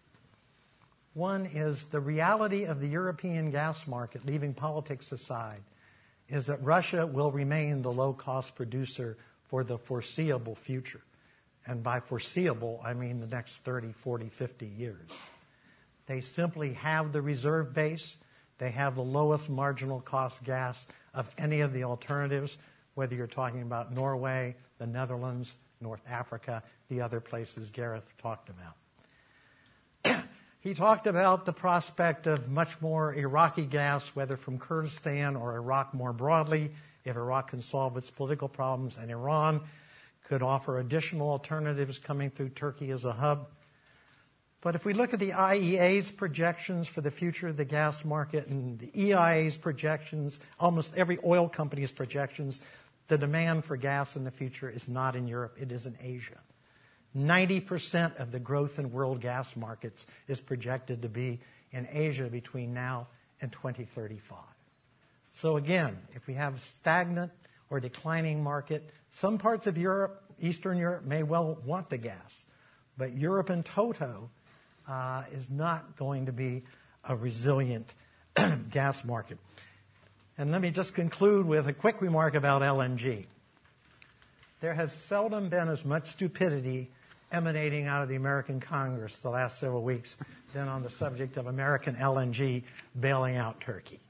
One is the reality of the European gas market, leaving politics aside, is that Russia will remain the low-cost producer for the foreseeable future. And by foreseeable, I mean the next thirty, forty, fifty years. They simply have the reserve base. They have the lowest marginal cost gas of any of the alternatives, whether you're talking about Norway, the Netherlands, North Africa, the other places Gareth talked about. He talked about the prospect of much more Iraqi gas, whether from Kurdistan or Iraq more broadly, if Iraq can solve its political problems, and Iran could offer additional alternatives coming through Turkey as a hub. But if we look at the I E A's projections for the future of the gas market and the E I A's projections, almost every oil company's projections, the demand for gas in the future is not in Europe, it is in Asia. ninety percent of the growth in world gas markets is projected to be in Asia between now and twenty thirty-five. So again, if we have a stagnant or declining market, some parts of Europe, Eastern Europe, may well want the gas. But Europe in toto uh, is not going to be a resilient gas market. And let me just conclude with a quick remark about L N G. There has seldom been as much stupidity emanating out of the American Congress the last several weeks than on the subject of American L N G bailing out Turkey.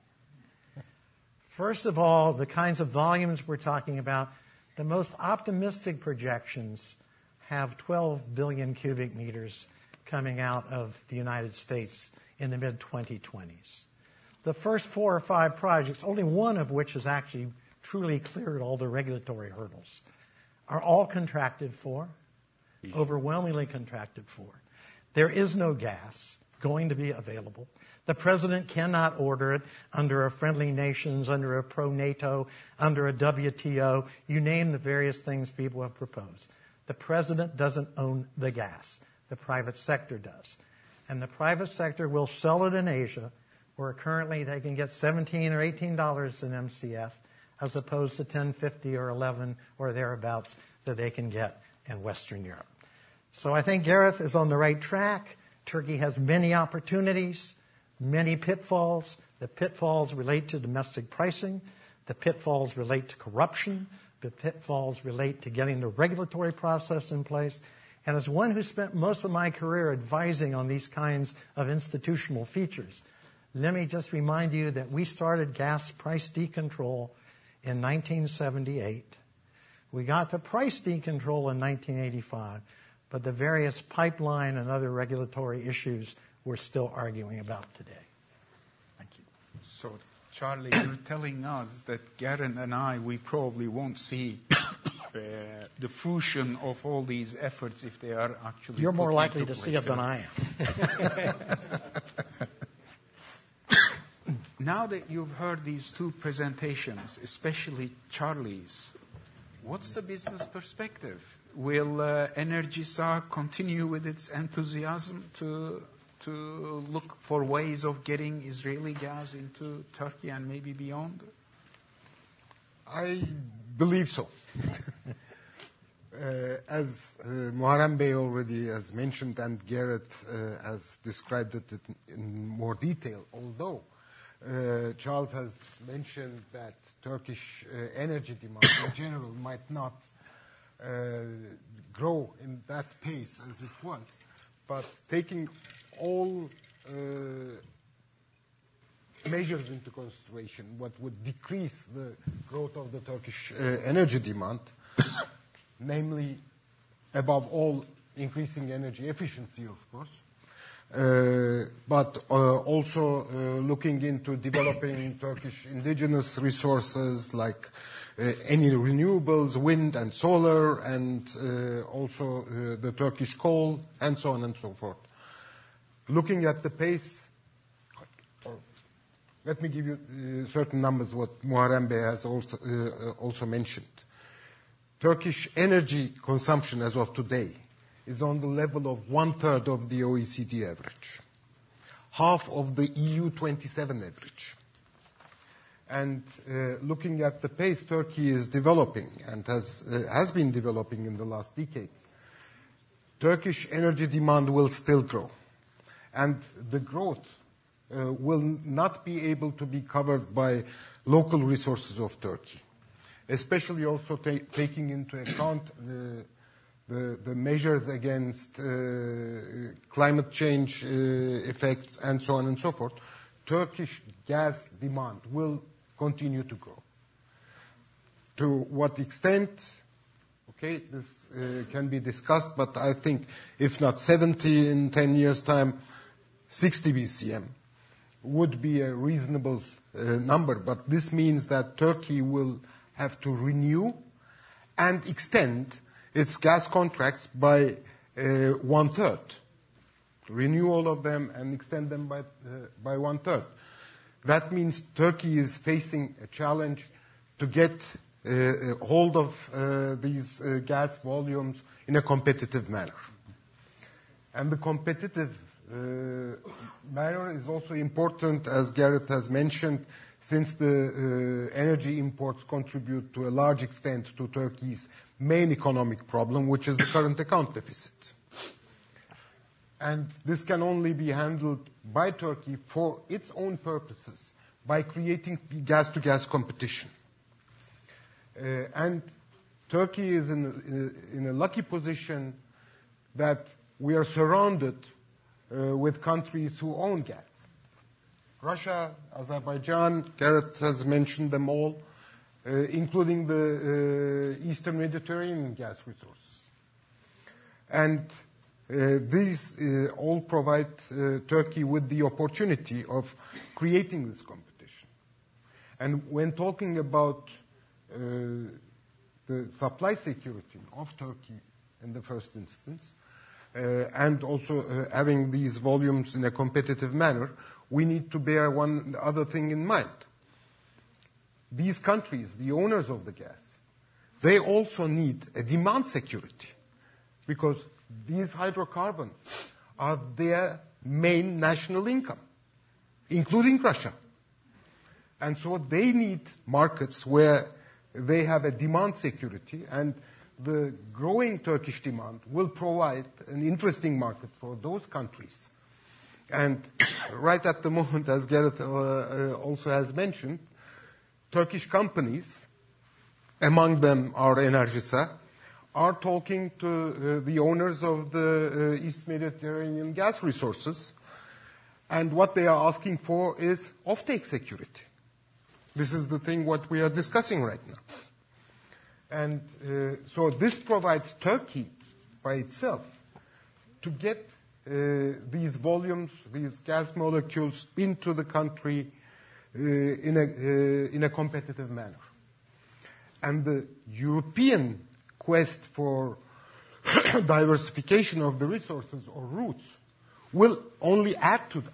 First of all, the kinds of volumes we're talking about, the most optimistic projections have twelve billion cubic meters coming out of the United States in the mid twenty twenties. The first four or five projects, only one of which has actually truly cleared all the regulatory hurdles, are all contracted for, overwhelmingly contracted for. There is no gas going to be available. The president cannot order it under a friendly nations, under a pro-NATO, under a W T O. You name the various things people have proposed. The president doesn't own the gas. The private sector does. And the private sector will sell it in Asia, where currently they can get seventeen or eighteen dollars an M C F, as opposed to ten fifty or eleven or thereabouts that they can get in Western Europe. So I think Gareth is on the right track. Turkey has many opportunities, many pitfalls. The pitfalls relate to domestic pricing. The pitfalls relate to corruption. The pitfalls relate to getting the regulatory process in place. And as one who spent most of my career advising on these kinds of institutional features, let me just remind you that we started gas price decontrol in nineteen seventy-eight. We got to price decontrol in nineteen eighty-five, but the various pipeline and other regulatory issues we're still arguing about today. Thank you.
So, Charlie, you're telling us that Garen and I, we probably won't see uh, the fruition of all these efforts if they are actually.
You're more likely to
place.
see it than I am.
Now that you've heard these two presentations, especially Charlie's, what's the business perspective? Will uh, Enerjisa continue with its enthusiasm to to look for ways of getting Israeli gas into Turkey and maybe beyond?
I believe so. uh, as uh, Muharrem Bey already has mentioned and Gareth uh, has described it in more detail, although uh, Charles has mentioned that Turkish uh, energy demand in general might not uh, grow in that pace as it was, but taking all uh, measures into consideration, what would decrease the growth of the Turkish uh, energy demand, namely, above all, increasing energy efficiency, of course, uh, but uh, also uh, looking into developing Turkish indigenous resources like uh, any renewables, wind and solar, and uh, also uh, the Turkish coal, and so on and so forth. Looking at the pace, or let me give you uh, certain numbers, what Muharrem Bey has also, uh, also mentioned. Turkish energy consumption as of today is on the level of one-third of the O E C D average, half of the E U twenty-seven average. And uh, looking at the pace Turkey is developing and has, uh, has been developing in the last decades, Turkish energy demand will still grow. And the growth uh, will not be able to be covered by local resources of Turkey, especially also ta taking into account the, the, the measures against uh, climate change uh, effects and so on and so forth. Turkish gas demand will continue to grow. To what extent, okay, this uh, can be discussed, but I think if not seventy in ten years' time, sixty B C M would be a reasonable uh, number. But this means that Turkey will have to renew and extend its gas contracts by uh, one-third. Renew all of them and extend them by, uh, by one-third. That means Turkey is facing a challenge to get uh, a hold of uh, these uh, gas volumes in a competitive manner. And the competitive uh, manner is also important, as Gareth has mentioned, since the uh, energy imports contribute to a large extent to Turkey's main economic problem, which is the current account deficit. And this can only be handled by Turkey for its own purposes, by creating gas-to-gas competition. Uh, and Turkey is in, uh, in a lucky position that we are surrounded uh, with countries who own gas. Russia, Azerbaijan, Gareth has mentioned them all, uh, including the uh, Eastern Mediterranean gas resources. And uh, these uh, all provide uh, Turkey with the opportunity of creating this competition. And when talking about uh, the supply security of Turkey in the first instance, uh, and also uh, having these volumes in a competitive manner, we need to bear one other thing in mind. These countries, the owners of the gas, they also need a demand security, because these hydrocarbons are their main national income, including Russia. And so they need markets where they have a demand security, and the growing Turkish demand will provide an interesting market for those countries. And right at the moment, as Gareth uh, uh, also has mentioned, Turkish companies, among them are Enerjisa, are talking to uh, the owners of the uh, East Mediterranean gas resources, and what they are asking for is offtake security. This is the thing what we are discussing right now. And uh, so this provides Turkey by itself to get uh, these volumes, these gas molecules into the country uh, in, a, uh, in a competitive manner. And the European quest for diversification of the resources or routes will only add to that.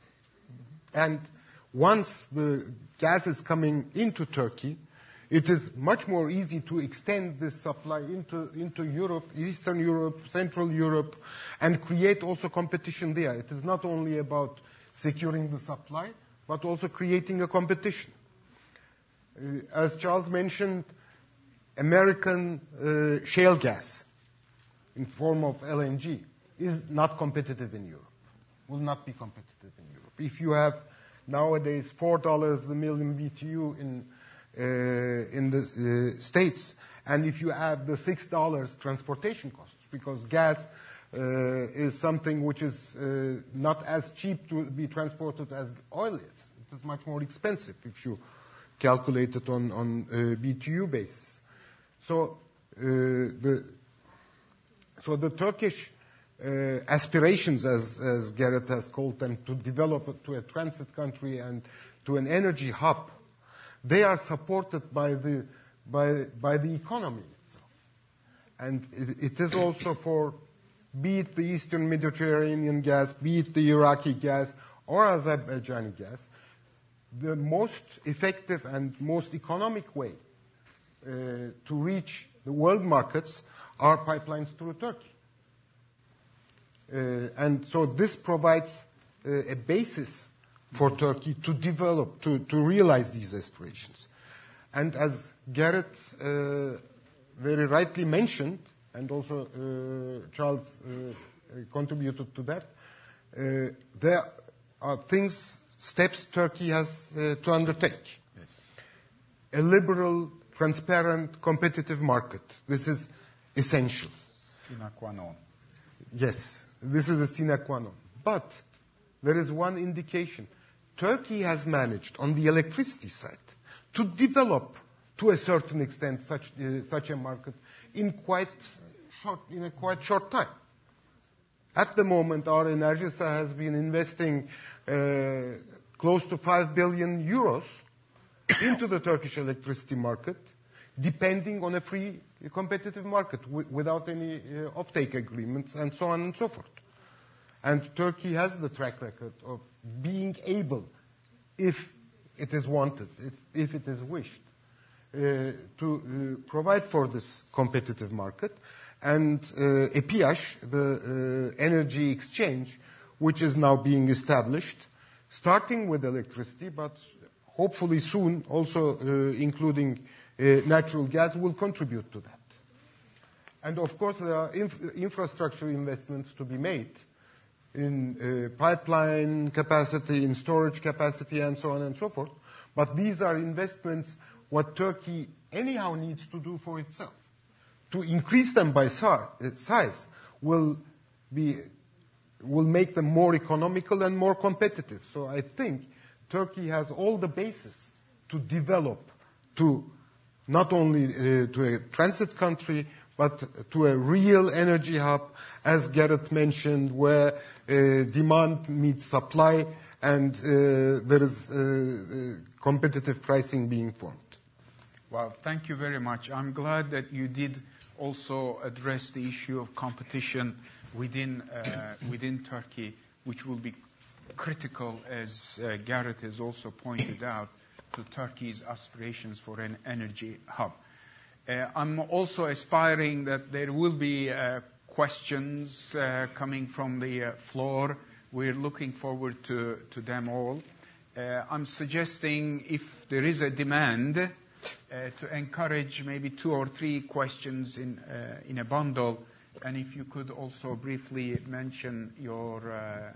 And once the gas is coming into Turkey, it is much more easy to extend this supply into, into Europe, Eastern Europe, Central Europe, and create also competition there. It is not only about securing the supply, but also creating a competition. Uh, as Charles mentioned, American uh, shale gas in form of L N G is not competitive in Europe, will not be competitive in Europe. If you have nowadays four dollars the million B T U in, uh, in the uh, States And if you add the six dollars transportation costs, because gas uh, is something which is uh, not as cheap to be transported as oil is. It is much more expensive if you calculate it on, on uh, B T U basis. So uh, the, so the Turkish uh, aspirations, as, as Gareth has called them, to develop it to a transit country and to an energy hub, they are supported by the, by, by the economy itself. And it, it is also for, be it the Eastern Mediterranean gas, be it the Iraqi gas, or Azerbaijani gas, the most effective and most economic way uh, to reach the world markets are pipelines through Turkey. Uh, and so this provides uh, a basis for Turkey to develop, to, to realize these aspirations. And as Gareth uh, very rightly mentioned, and also uh, Charles uh, contributed to that, uh, there are things, steps Turkey has uh, to undertake. Yes. A liberal, transparent, competitive market. This is essential.
Sine qua non.
Yes, this is a sine qua non. But there is one indication. Turkey has managed, on the electricity side, to develop, to a certain extent, such, uh, such a market in quite short, in a quite short time. At the moment, our Enerjisa has been investing uh, close to five billion euros into the Turkish electricity market, depending on a free, competitive market w- without any uh, offtake agreements and so on and so forth. And Turkey has the track record of being able, if it is wanted, if, if it is wished, uh, to uh, provide for this competitive market. And uh, EPİAŞ, the uh, energy exchange, which is now being established, starting with electricity, but hopefully soon also uh, including uh, natural gas, will contribute to that. And of course, there are inf- infrastructure investments to be made in uh, pipeline capacity, in storage capacity, and so on and so forth. But these are investments what Turkey anyhow needs to do for itself. To increase them by size will be will make them more economical and more competitive. So I think Turkey has all the basis to develop to not only uh, to a transit country, but to a real energy hub, as Gareth mentioned, where uh, demand meets supply and uh, there is uh, uh, competitive pricing being formed.
Well, thank you very much. I'm glad that you did also address the issue of competition within uh, within Turkey, which will be critical, as uh, Gareth has also pointed out, to Turkey's aspirations for an energy hub. Uh, I'm also aspiring that there will be uh, questions uh, coming from the uh, floor. We're looking forward to, to them all. Uh, I'm suggesting, if there is a demand, uh, to encourage maybe two or three questions in, uh, in a bundle. And if you could also briefly mention your uh,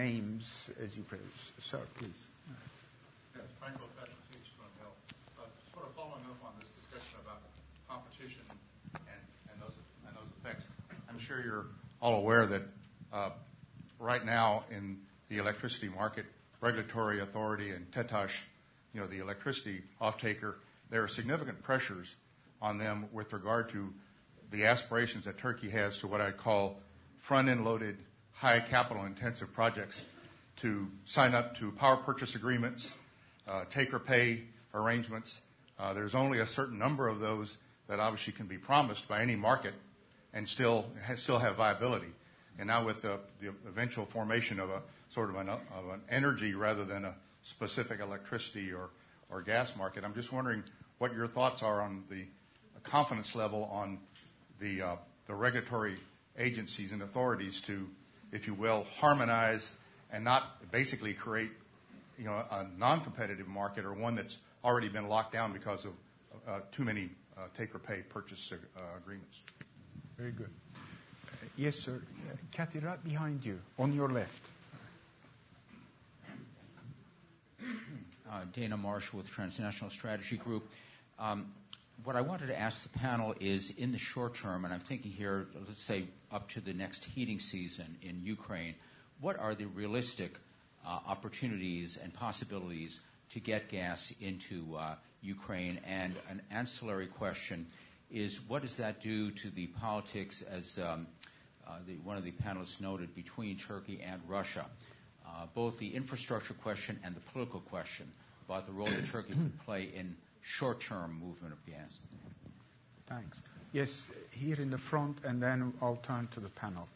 names as you please. Sir, please.
Yes, Franco Petrovich from Hill. Uh, sort of following up on this discussion about competition and, and, those, and those effects. I'm sure you're all aware that uh, right now in the electricity market, regulatory authority and TETAŞ, you know, the electricity off-taker, there are significant pressures on them with regard to the aspirations that Turkey has to what I'd call front-end loaded, high capital-intensive projects to sign up to power purchase agreements, uh, take-or-pay arrangements. Uh, there's only a certain number of those that obviously can be promised by any market and still ha- still have viability. And now with the, the eventual formation of a sort of an, of an energy rather than a specific electricity or, or gas market, I'm just wondering what your thoughts are on the confidence level on the, uh, the regulatory agencies and authorities to, if you will, harmonize and not basically create, you know, a non-competitive market or one that's already been locked down because of uh, too many uh, take-or-pay purchase uh, agreements.
Very good. Uh, yes, sir. Uh, Kathy, right behind you, on your left.
Uh, Dana Marshall with Transnational Strategy Group. Um, what I wanted to ask the panel is, in the short term, and I'm thinking here, let's say up to the next heating season in Ukraine, what are the realistic uh, opportunities and possibilities to get gas into uh, Ukraine? And an ancillary question is, what does that do to the politics, as um, uh, the, one of the panelists noted, between Turkey and Russia? Uh, both the infrastructure question and the political question about the role that Turkey could play in short-term movement of gas.
Thanks. Yes, here in the front, and then I'll turn to the panel.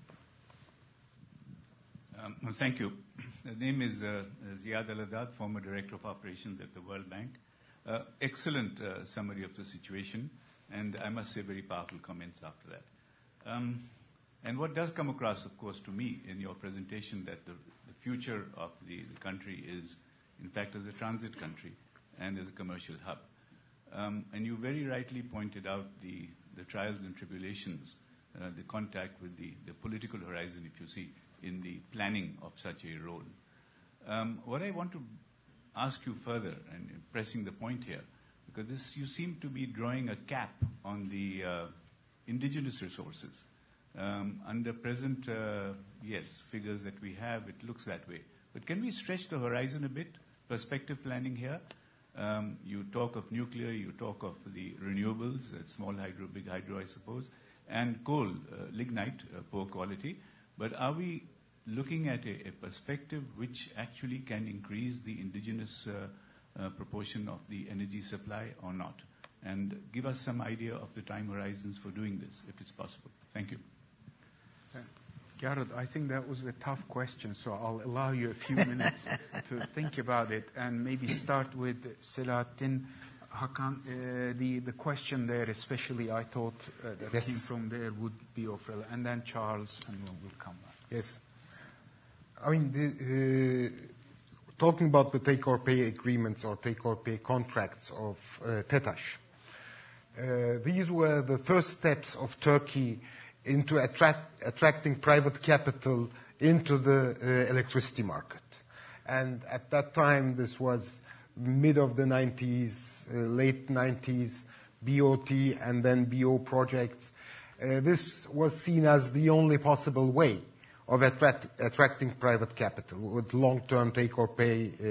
Um, well, thank you. The name is uh, Ziad Al-Haddad, former Director of Operations at the World Bank. Uh, excellent uh, summary of the situation, and I must say very powerful comments after that. Um, and what does come across, of course, to me in your presentation, that the, the future of the, the country is, in fact, as a transit country and as a commercial hub. Um, and you very rightly pointed out the, the trials and tribulations, uh, the contact with the, the political horizon, if you see, in the planning of such a role. Um, what I want to ask you further, and pressing the point here, because this, you seem to be drawing a cap on the uh, indigenous resources. Um, under present, uh, yes, figures that we have, it looks that way. But can we stretch the horizon a bit? Perspective planning here. Um, you talk of nuclear, you talk of the renewables, uh, small hydro, big hydro, I suppose, and coal, uh, lignite, uh, poor quality. But are we looking at a, a perspective which actually can increase the indigenous uh, uh, proportion of the energy supply or not? And give us some idea of the time horizons for doing this, if it's possible. Thank you.
Uh, Garrett, I think that was a tough question, so I'll allow you a few minutes to think about it, and maybe start with Selahattin. Hakan, uh, the, the question there, especially, I thought uh, that
yes.
came from there would be of relevance. And then Charles, and we'll, we'll come back.
Yes. I mean, the, uh, talking about the take-or-pay agreements or take-or-pay contracts of uh, TETAŞ, uh, these were the first steps of Turkey into attract, attracting private capital into the uh, electricity market. And at that time, this was mid of the nineties, uh, late nineties, B O T and then B O projects. Uh, this was seen as the only possible way of attract, attracting private capital with long-term take-or-pay uh,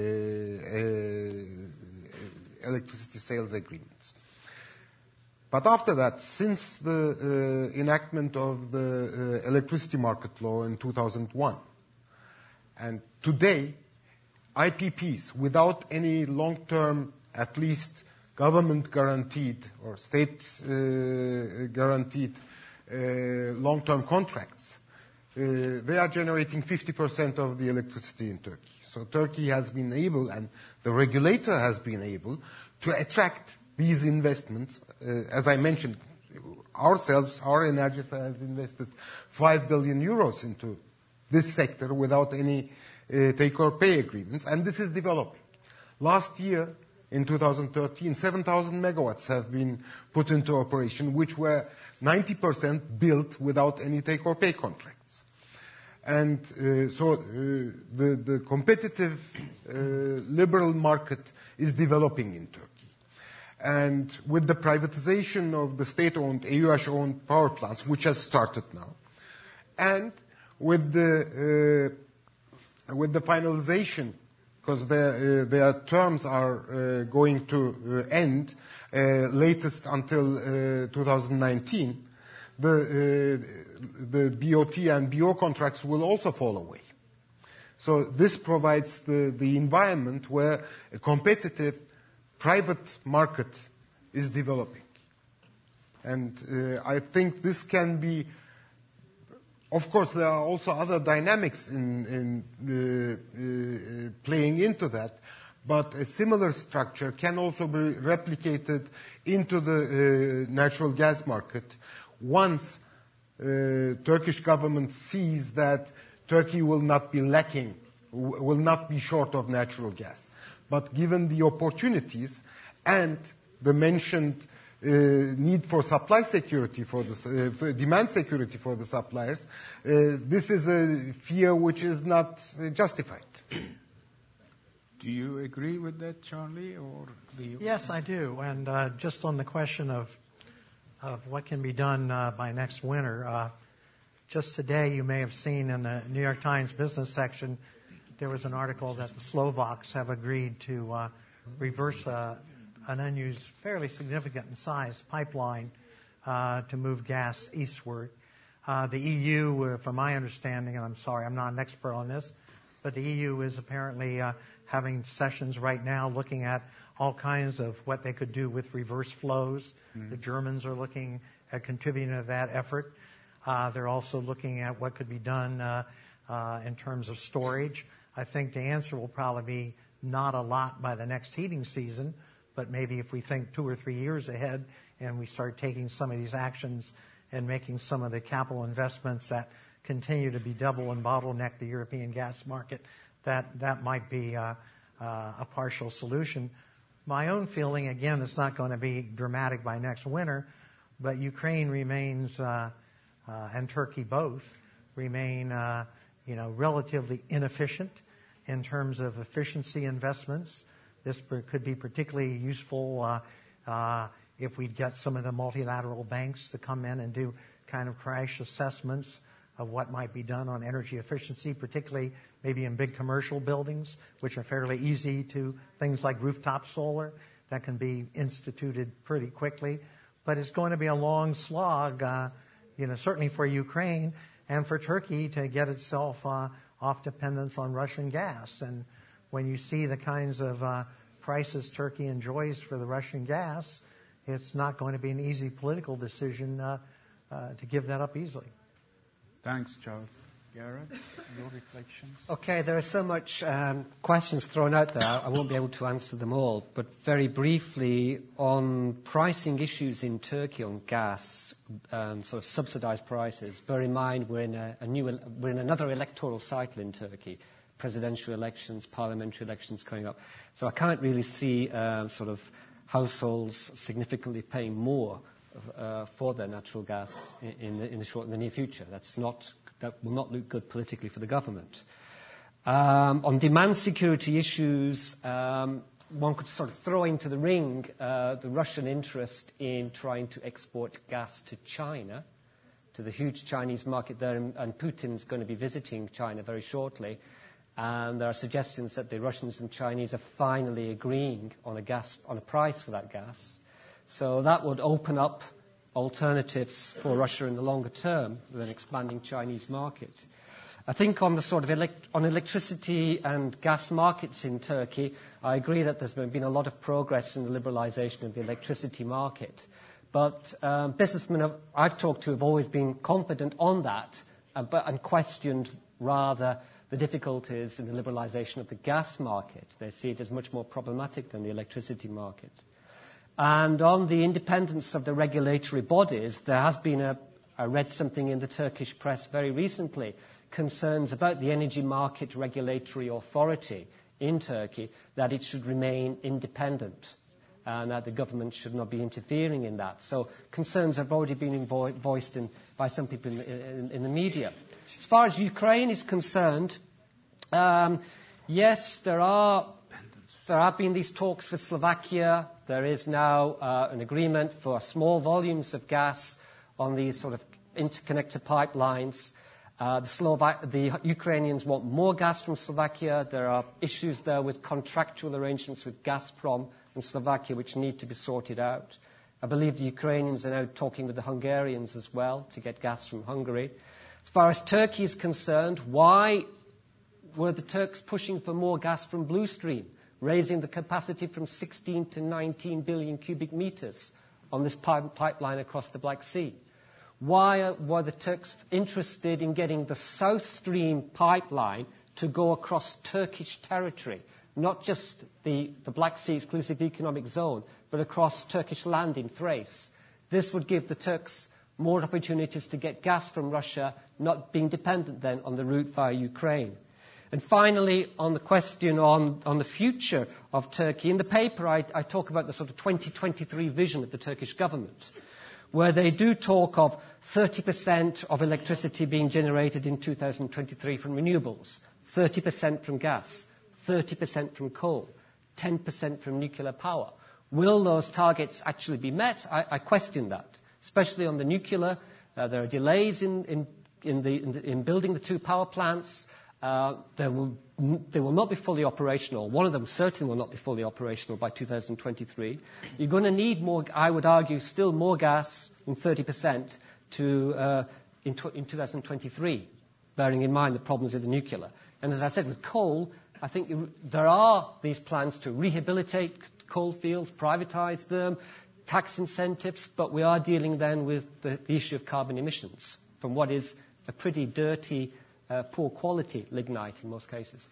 uh, electricity sales agreements. But after that, since the uh, enactment of the uh, electricity market law in two thousand one, and today, I P Ps without any long-term, at least government-guaranteed or state-guaranteed uh, uh, long-term contracts, uh, they are generating fifty percent of the electricity in Turkey. So Turkey has been able, and the regulator has been able, to attract these investments. Uh, as I mentioned, ourselves, our Enerjisa has invested five billion euros into this sector without any uh, take-or-pay agreements, and this is developing. Last year, in two thousand thirteen, seven thousand megawatts have been put into operation, which were ninety percent built without any take-or-pay contracts. And uh, so uh, the, the competitive uh, liberal market is developing in Turkey. And with the privatization of the state-owned, E U H-owned power plants, which has started now, and with the, uh, with the finalization, because their, uh, their terms are uh, going to uh, end uh, latest until uh, two thousand nineteen, the, uh, the B O T and B O contracts will also fall away. So this provides the, the environment where a competitive private market is developing. And uh, I think this can be, of course, there are also other dynamics in, in uh, uh, playing into that, but a similar structure can also be replicated into the uh, natural gas market once uh, Turkish government sees that Turkey will not be lacking, will not be short of natural gas. But given the opportunities and the mentioned uh, need for supply security for the uh, for demand security for the suppliers, uh, this is a fear which is not uh, justified.
Do you agree with that, Charlie, or do you?
Yes, I do. And uh, just on the question of of what can be done uh, by next winter, uh, just today you may have seen in the New York Times business section there was an article that the Slovaks have agreed to uh, reverse uh, an unused, fairly significant in size pipeline uh, to move gas eastward. Uh, the E U, uh, from my understanding, and I'm sorry, I'm not an expert on this, but the E U is apparently uh, having sessions right now looking at all kinds of what they could do with reverse flows. Mm-hmm. The Germans are looking at contributing to that effort. Uh, they're also looking at what could be done uh, uh, in terms of storage. I think the answer will probably be not a lot by the next heating season, but maybe if we think two or three years ahead and we start taking some of these actions and making some of the capital investments that continue to be double and bottleneck the European gas market, that, that might be uh, uh, a partial solution. My own feeling, again, it's not going to be dramatic by next winter, but Ukraine remains, uh, uh, and Turkey both, remain uh, you know, relatively inefficient in terms of efficiency investments. This could be particularly useful uh, uh, if we'd get some of the multilateral banks to come in and do kind of crash assessments of what might be done on energy efficiency, particularly maybe in big commercial buildings, which are fairly easy to, things like rooftop solar, that can be instituted pretty quickly. But it's going to be a long slog, uh, you know, certainly for Ukraine and for Turkey to get itself uh, off dependence on Russian gas. And when you see the kinds of uh, prices Turkey enjoys for the Russian gas, it's not going to be an easy political decision uh, uh, to give that up easily.
Thanks, Charles. Garrett, your reflections?
Okay, there are so much um, questions thrown out there, I won't be able to answer them all. But very briefly, on pricing issues in Turkey on gas, um, sort of subsidized prices, bear in mind we're in, a, a new, we're in another electoral cycle in Turkey, presidential elections, parliamentary elections coming up. So I can't really see uh, sort of households significantly paying more uh, for their natural gas in, in, the, in the short and the near future. That's not... That will not look good politically for the government. Um, on demand security issues, um, one could sort of throw into the ring uh, the Russian interest in trying to export gas to China, to the huge Chinese market there, and, and Putin's going to be visiting China very shortly. And there are suggestions that the Russians and Chinese are finally agreeing on a gas, on a price for that gas. So that would open up alternatives for Russia in the longer term with an expanding Chinese market. I think on the sort of elect- on electricity and gas markets in Turkey, I agree that there's been a lot of progress in the liberalization of the electricity market. But um, businessmen have, I've talked to have always been confident on that, uh, but and questioned rather the difficulties in the liberalization of the gas market. They see it as much more problematic than the electricity market. And on the independence of the regulatory bodies, there has been a, I read something in the Turkish press very recently, concerns about the energy market regulatory authority in Turkey, that it should remain independent and that the government should not be interfering in that. So concerns have already been vo- voiced in, by some people in the, in, in the media. As far as Ukraine is concerned, um, yes, there are... There have been these talks with Slovakia. There is now uh, an agreement for small volumes of gas on these sort of interconnected pipelines. Uh, the, Slovak- the Ukrainians want more gas from Slovakia. There are issues there with contractual arrangements with Gazprom and Slovakia which need to be sorted out. I believe the Ukrainians are now talking with the Hungarians as well to get gas from Hungary. As far as Turkey is concerned, why were the Turks pushing for more gas from Blue Stream, raising the capacity from sixteen to nineteen billion cubic meters on this pipe- pipeline across the Black Sea? Why were the Turks interested in getting the South Stream pipeline to go across Turkish territory, not just the, the Black Sea exclusive economic zone, but across Turkish land in Thrace? This would give the Turks more opportunities to get gas from Russia, not being dependent then on the route via Ukraine. And finally, on the question on, on the future of Turkey, in the paper I, I talk about the sort of twenty twenty-three vision of the Turkish government, where they do talk of thirty percent of electricity being generated in two thousand twenty-three from renewables, thirty percent from gas, thirty percent from coal, ten percent from nuclear power. Will those targets actually be met? I, I question that, especially on the nuclear. Uh, there are delays in, in, in, the, in, the, in building the two power plants. Uh, they, will, they will not be fully operational. One of them certainly will not be fully operational by two thousand twenty-three. You're going to need more, I would argue, still more gas than thirty percent to, uh, in, tw- in two thousand twenty-three, bearing in mind the problems with the nuclear. And as I said, with coal, I think you, there are these plans to rehabilitate coal fields, privatize them, tax incentives, but we are dealing then with the, the issue of carbon emissions from what is a pretty dirty, Uh, poor quality lignite in most cases.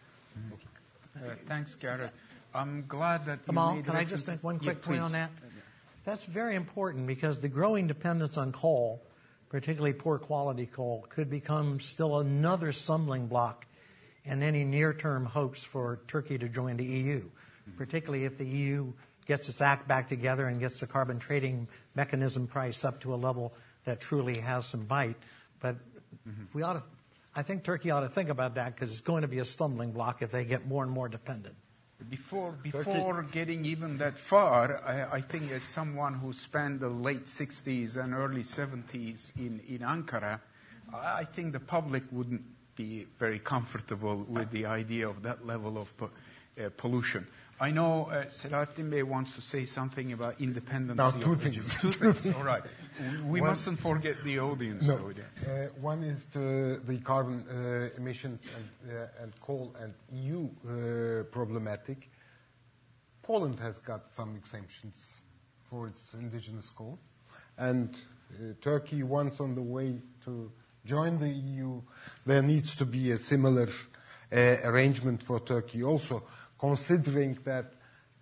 Uh, thanks, Gareth. I'm glad that you
Kamal,
made
can I just make one quick
yeah,
point on that? That's very important because the growing dependence on coal, particularly poor quality coal, could become still another stumbling block in any near-term hopes for Turkey to join the E U, mm-hmm. particularly if the E U gets its act back together and gets the carbon trading mechanism price up to a level that truly has some bite. But mm-hmm. we ought to... I think Turkey ought to think about that because it's going to be a stumbling block if they get more and more dependent.
Before, before getting even that far, I, I think as someone who spent the late sixties and early seventies in, in Ankara, I think the public wouldn't be very comfortable with the idea of that level of po- uh, pollution. I know uh, Selahattin Bey wants to say something about independence.
Now, two things.
Two things, all right. We one, mustn't forget the audience.
No.
Though, yeah.
uh, one is to the carbon uh, emissions and, uh, and coal and E U uh, problematic. Poland has got some exemptions for its indigenous coal. And uh, Turkey, once on the way to join the E U, there needs to be a similar uh, arrangement for Turkey also, considering that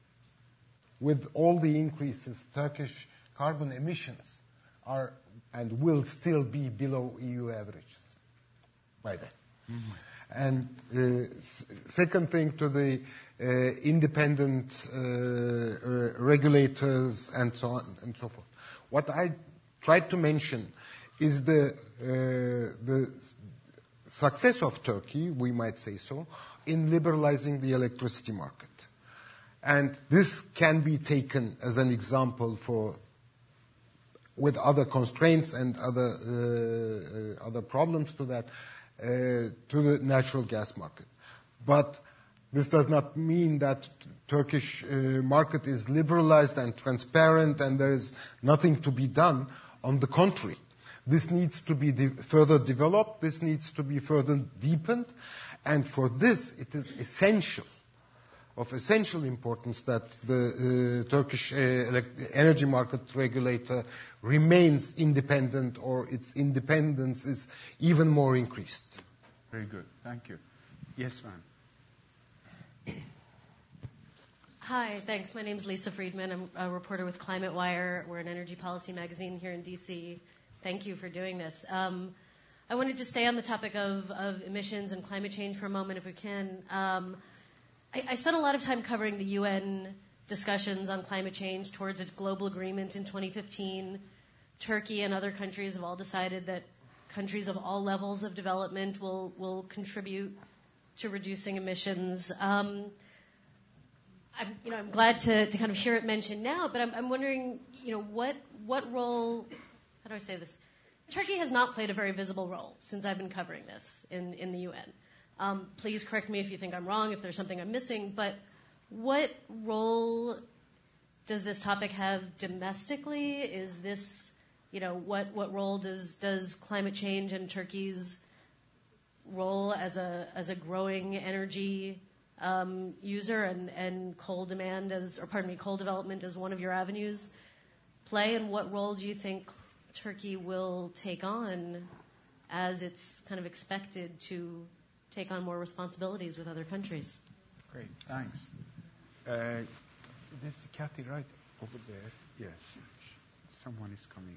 with all the increases, Turkish carbon emissions are and will still be below E U averages by then. Mm-hmm. And uh, s- second thing to the uh, independent uh, uh, regulators and so on and so forth. What I tried to mention is the uh, the success of Turkey, we might say so, in liberalizing the electricity market. And this can be taken as an example for, with other constraints and other, uh, uh, other problems to that, uh, to the natural gas market. But this does not mean that Turkish uh, market is liberalized and transparent and there is nothing to be done. On the contrary, this needs to be de- further developed, this needs to be further deepened, and for this it is essential, of essential importance, that the uh, Turkish uh, elect- energy market regulator remains independent, or its independence is even more increased.
Very good. Thank you. Yes, ma'am.
Hi, thanks. My name is Lisa Friedman. I'm a reporter with Climate Wire. We're an energy policy magazine here in D C. Thank you for doing this. Um, I wanted to stay on the topic of, of emissions and climate change for a moment, if we can. Um, I, I spent a lot of time covering the U N discussions on climate change towards a global agreement in twenty fifteen. Turkey and other countries have all decided that countries of all levels of development will, will contribute to reducing emissions. Um, I'm, you know, I'm glad to, to kind of hear it mentioned now, but I'm, I'm wondering, you know, what what role, how do I say this? Turkey has not played a very visible role since I've been covering this in, in the U N. Um, please correct me if you think I'm wrong, if there's something I'm missing, but what role does this topic have domestically? Is this, you know, what, what role does, does climate change and Turkey's role as a as a growing energy um, user and, and coal demand as, or pardon me, coal development as one of your avenues play? And what role do you think Turkey will take on as it's kind of expected to take on more responsibilities with other countries?
Great, thanks. Uh, this is Kathy right over there. Yes, someone is coming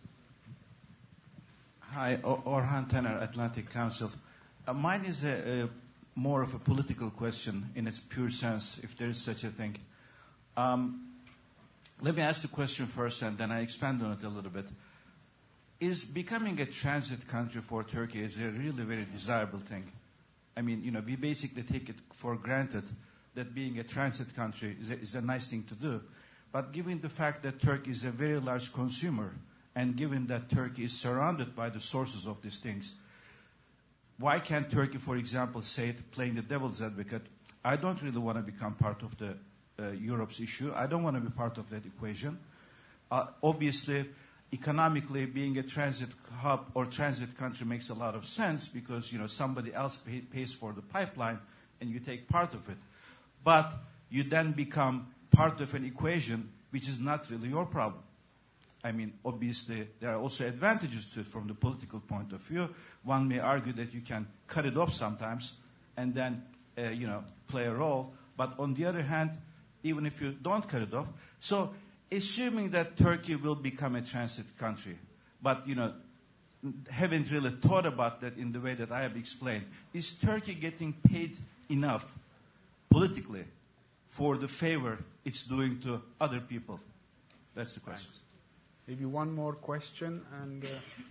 there.
Hi, o- Orhan Taner, Atlantic Council. Uh, mine is a, a more of a political question in its pure sense, if there is such a thing. Um, let me ask the question first, and then I expand on it a little bit. Is becoming a transit country for Turkey is a really very desirable thing? I mean, you know, we basically take it for granted that being a transit country is a, is a nice thing to do. But given the fact that Turkey is a very large consumer, and given that Turkey is surrounded by the sources of these things, why can't Turkey, for example, say, playing the devil's advocate, I don't really want to become part of the uh, Europe's issue. I don't want to be part of that equation. Uh, obviously, economically, being a transit hub or transit country makes a lot of sense because, you know, somebody else pay, pays for the pipeline and you take part of it. But you then become part of an equation which is not really your problem. I mean, obviously, there are also advantages to it from the political point of view. One may argue that you can cut it off sometimes and then, uh, you know, play a role. But on the other hand, even if you don't cut it off, so assuming that Turkey will become a transit country, but, you know, haven't really thought about that in the way that I have explained, is Turkey getting paid enough politically for the favor it's doing to other people? That's the question.
Thanks. Maybe one more question, and uh,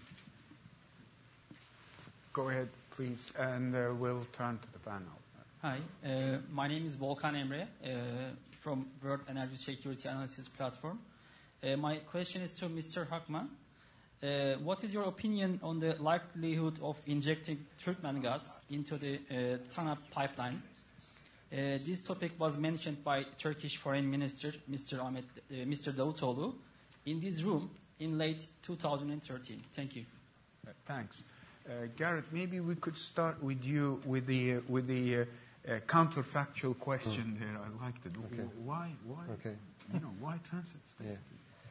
go ahead, please, and uh, we'll turn to the panel.
Hi, uh, my name is Volkan Emre uh, from World Energy Security Analysis Platform. Uh, my question is to Mister Hakman. Uh, what is your opinion on the likelihood of injecting Turkmen gas into the uh, TANAP pipeline? Uh, this topic was mentioned by Turkish Foreign Minister Mister Ahmet, uh, Mister Davutoğlu in this room in late two thousand thirteen. Thank you.
Uh, thanks, uh, Gareth. Maybe we could start with you with the uh, with the uh, uh, counterfactual question mm. there. I'd like to do.
Okay.
Why? Why?
Okay.
You know, why transit state?
Yeah.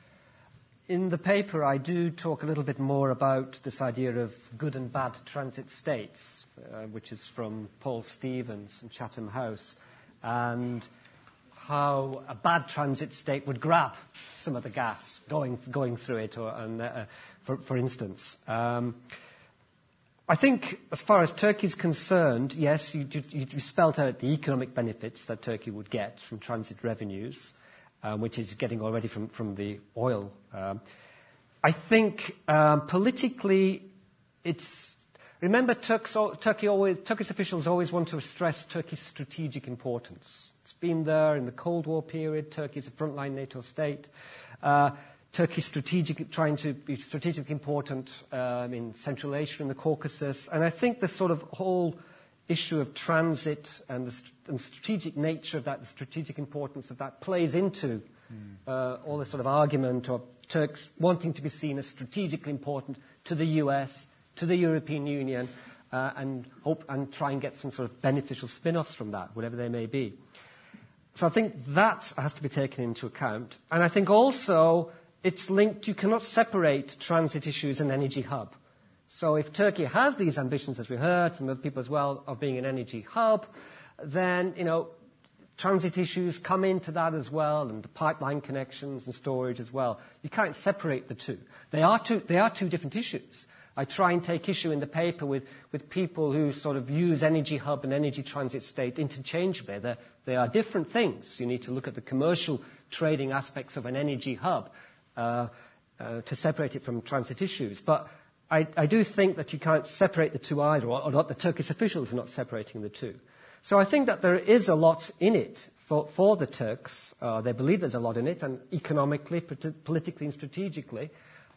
In the paper, I do talk a little bit more about this idea of good and bad transit states, uh, which is from Paul Stevens and Chatham House, and how a bad transit state would grab some of the gas going going through it, or and, uh, for, for instance. Um, I think, as far as Turkey is concerned, yes, you, you, you spelt out the economic benefits that Turkey would get from transit revenues, um, which is getting already from, from the oil. Um, I think um, politically, it's remember Turks, Turkey always Turkish officials always want to stress Turkey's strategic importance. It's been there in the Cold War period. Turkey is a frontline NATO state. Uh, Turkey's strategic, trying to be strategically important um, in Central Asia and the Caucasus. And I think the sort of whole issue of transit and the st- and strategic nature of that, the strategic importance of that, plays into mm. uh, all this sort of argument of Turks wanting to be seen as strategically important to the U S, to the European Union, uh, and hope and try and get some sort of beneficial spin-offs from that, whatever they may be. So I think that has to be taken into account. And I think also it's linked, you cannot separate transit issues and energy hub. So if Turkey has these ambitions, as we heard from other people as well, of being an energy hub, then, you know, transit issues come into that as well, and the pipeline connections and storage as well. You can't separate the two. They are two, they are two different issues. I try and take issue in the paper with, with people who sort of use energy hub and energy transit state interchangeably. They're, they are different things. You need to look at the commercial trading aspects of an energy hub uh, uh, to separate it from transit issues. But I, I do think that you can't separate the two either, or, or not, the Turkish officials are not separating the two. So I think that there is a lot in it for, for the Turks. Uh, they believe there's a lot in it, and economically, politically, and strategically.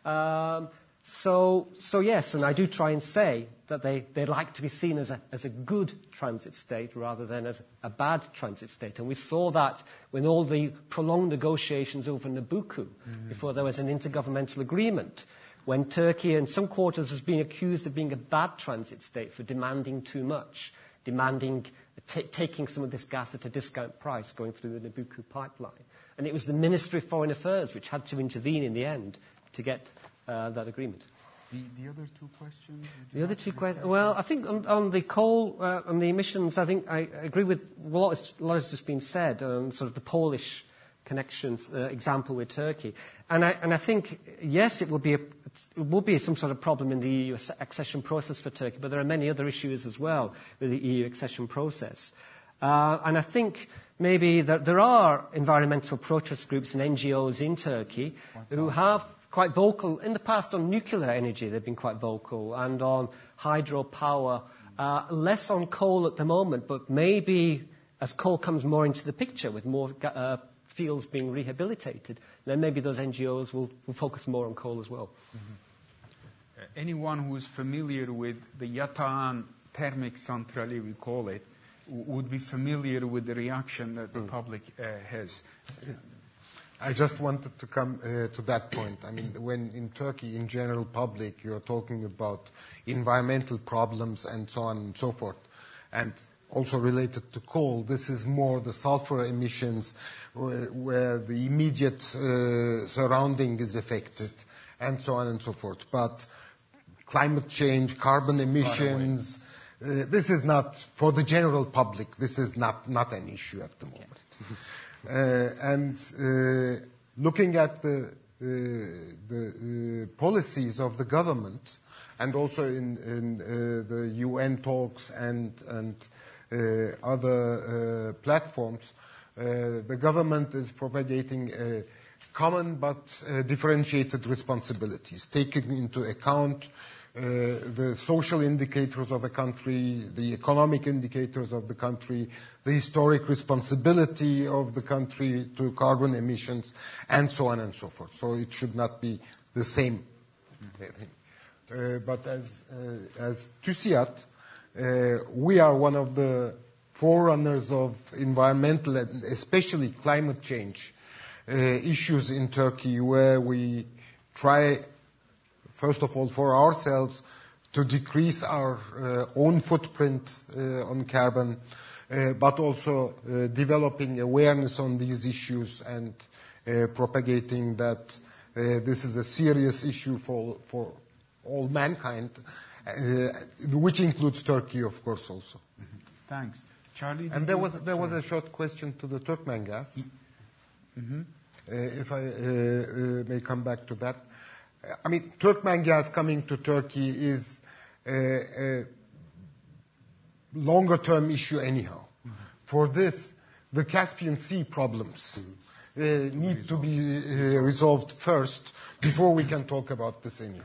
Um, So, so yes, and I do try and say that they, they like to be seen as a, as a good transit state rather than as a bad transit state. And we saw that with all the prolonged negotiations over Nabucco, mm-hmm. before there was an intergovernmental agreement, when Turkey in some quarters was being accused of being a bad transit state for demanding too much, demanding, t- taking some of this gas at a discount price going through the Nabucco pipeline. And it was the Ministry of Foreign Affairs which had to intervene in the end to get Uh, that agreement.
The, the other two questions?
The other two questions? Well, I think on, on the coal, uh, on the emissions, I think I agree with a lot, a lot has just been said, um, sort of the Polish connections uh, example with Turkey. And I, and I think, yes, it will be a, it will be some sort of problem in the E U accession process for Turkey, but there are many other issues as well with the E U accession process. Uh, and I think maybe that there are environmental protest groups and N G Os in Turkey who have quite vocal. In the past on nuclear energy, they've been quite vocal, and on hydropower Uh, less on coal at the moment, but maybe as coal comes more into the picture with more uh, fields being rehabilitated, then maybe those N G Os will, will focus more on coal as well.
Mm-hmm. Uh, anyone who is familiar with the Yatağan thermic centrale, we call it, w- would be familiar with the reaction that the mm. public uh, has.
I just wanted to come uh, to that point. I mean, when in Turkey, in general public, you're talking about environmental problems and so on and so forth, and also related to coal, this is more the sulfur emissions where, where the immediate uh, surrounding is affected, and so on and so forth. But climate change, carbon emissions, uh, this is not, for the general public, this is not, not an issue at the moment. Uh, and uh, looking at the, uh, the uh, policies of the government, and also in, in uh, the U N talks and, and uh, other uh, platforms, uh, the government is propagating uh, common but uh, differentiated responsibilities, taking into account Uh, the social indicators of a country, the economic indicators of the country, the historic responsibility of the country to carbon emissions, and so on and so forth. So it should not be the same thing. Uh, but as, uh, as TÜSİAD, uh, we are one of the forerunners of environmental and especially climate change uh, issues in Turkey, where we try, first of all, for ourselves, to decrease our uh, own footprint uh, on carbon, uh, but also uh, developing awareness on these issues and uh, propagating that uh, this is a serious issue for, for all mankind, uh, which includes Turkey, of course, also.
Mm-hmm. Thanks. Charlie?
And there was, there was a short question to the Turkmengas, mm-hmm. uh, if I uh, uh, may come back to that. I mean, Turkmengas coming to Turkey is a, a longer-term issue anyhow. Mm-hmm. For this, the Caspian Sea problems mm-hmm. uh, need to be uh, resolved first before we can talk about this anyhow.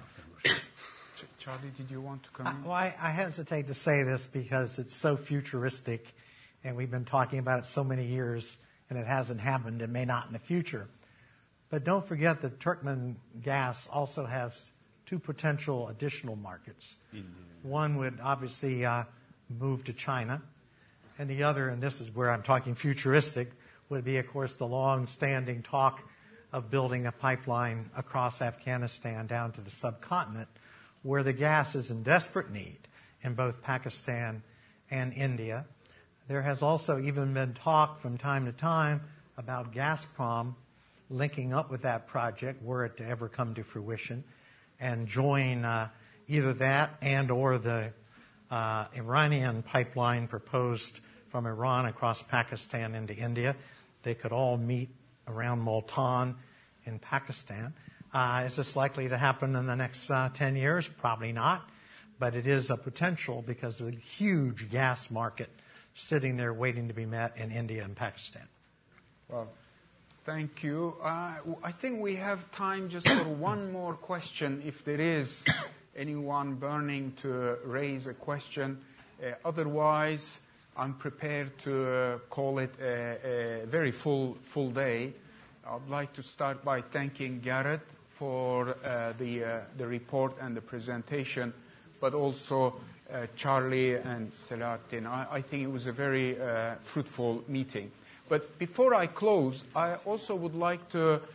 Charlie, did you want to come in?
Uh, well, I, I hesitate to say this because it's so futuristic, and we've been talking about it so many years, and it hasn't happened and may not in the future. But don't forget that Turkmen gas also has two potential additional markets. Mm-hmm. One would obviously uh, move to China, and the other, and this is where I'm talking futuristic, would be, of course, the long-standing talk of building a pipeline across Afghanistan down to the subcontinent, where the gas is in desperate need in both Pakistan and India. There has also even been talk from time to time about Gazprom linking up with that project, were it to ever come to fruition, and join uh, either that and or the uh, Iranian pipeline proposed from Iran across Pakistan into India. They could all meet around Multan in Pakistan. Uh, is this likely to happen in the next uh, ten years? Probably not, but it is a potential because of the huge gas market sitting there waiting to be met in India and Pakistan.
Well, thank you. Uh, I think we have time just for one more question, if there is anyone burning to raise a question. Uh, otherwise, I'm prepared to uh, call it a, a very full, full day. I'd like to start by thanking Gareth for uh, the, uh, the report and the presentation, but also uh, Charlie and Selahattin. I, I think it was a very uh, fruitful meeting. But before I close, I also would like to uh,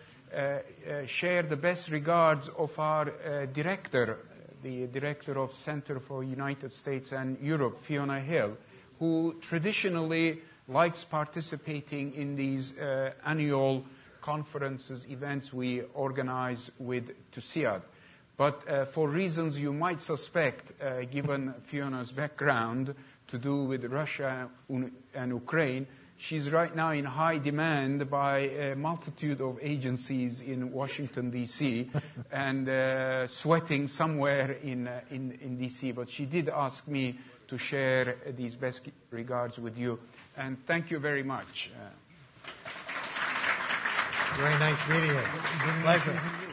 uh, share the best regards of our uh, director, the director of Center for United States and Europe, Fiona Hill, who traditionally likes participating in these uh, annual conferences, events we organize with TÜSİAD. But uh, for reasons you might suspect, uh, given Fiona's background to do with Russia and Ukraine, she's right now in high demand by a multitude of agencies in Washington, D C, and uh, sweating somewhere in, uh, in, in D C. But she did ask me to share these best regards with you. And thank you very much. Uh,
Very nice meeting you. Pleasure.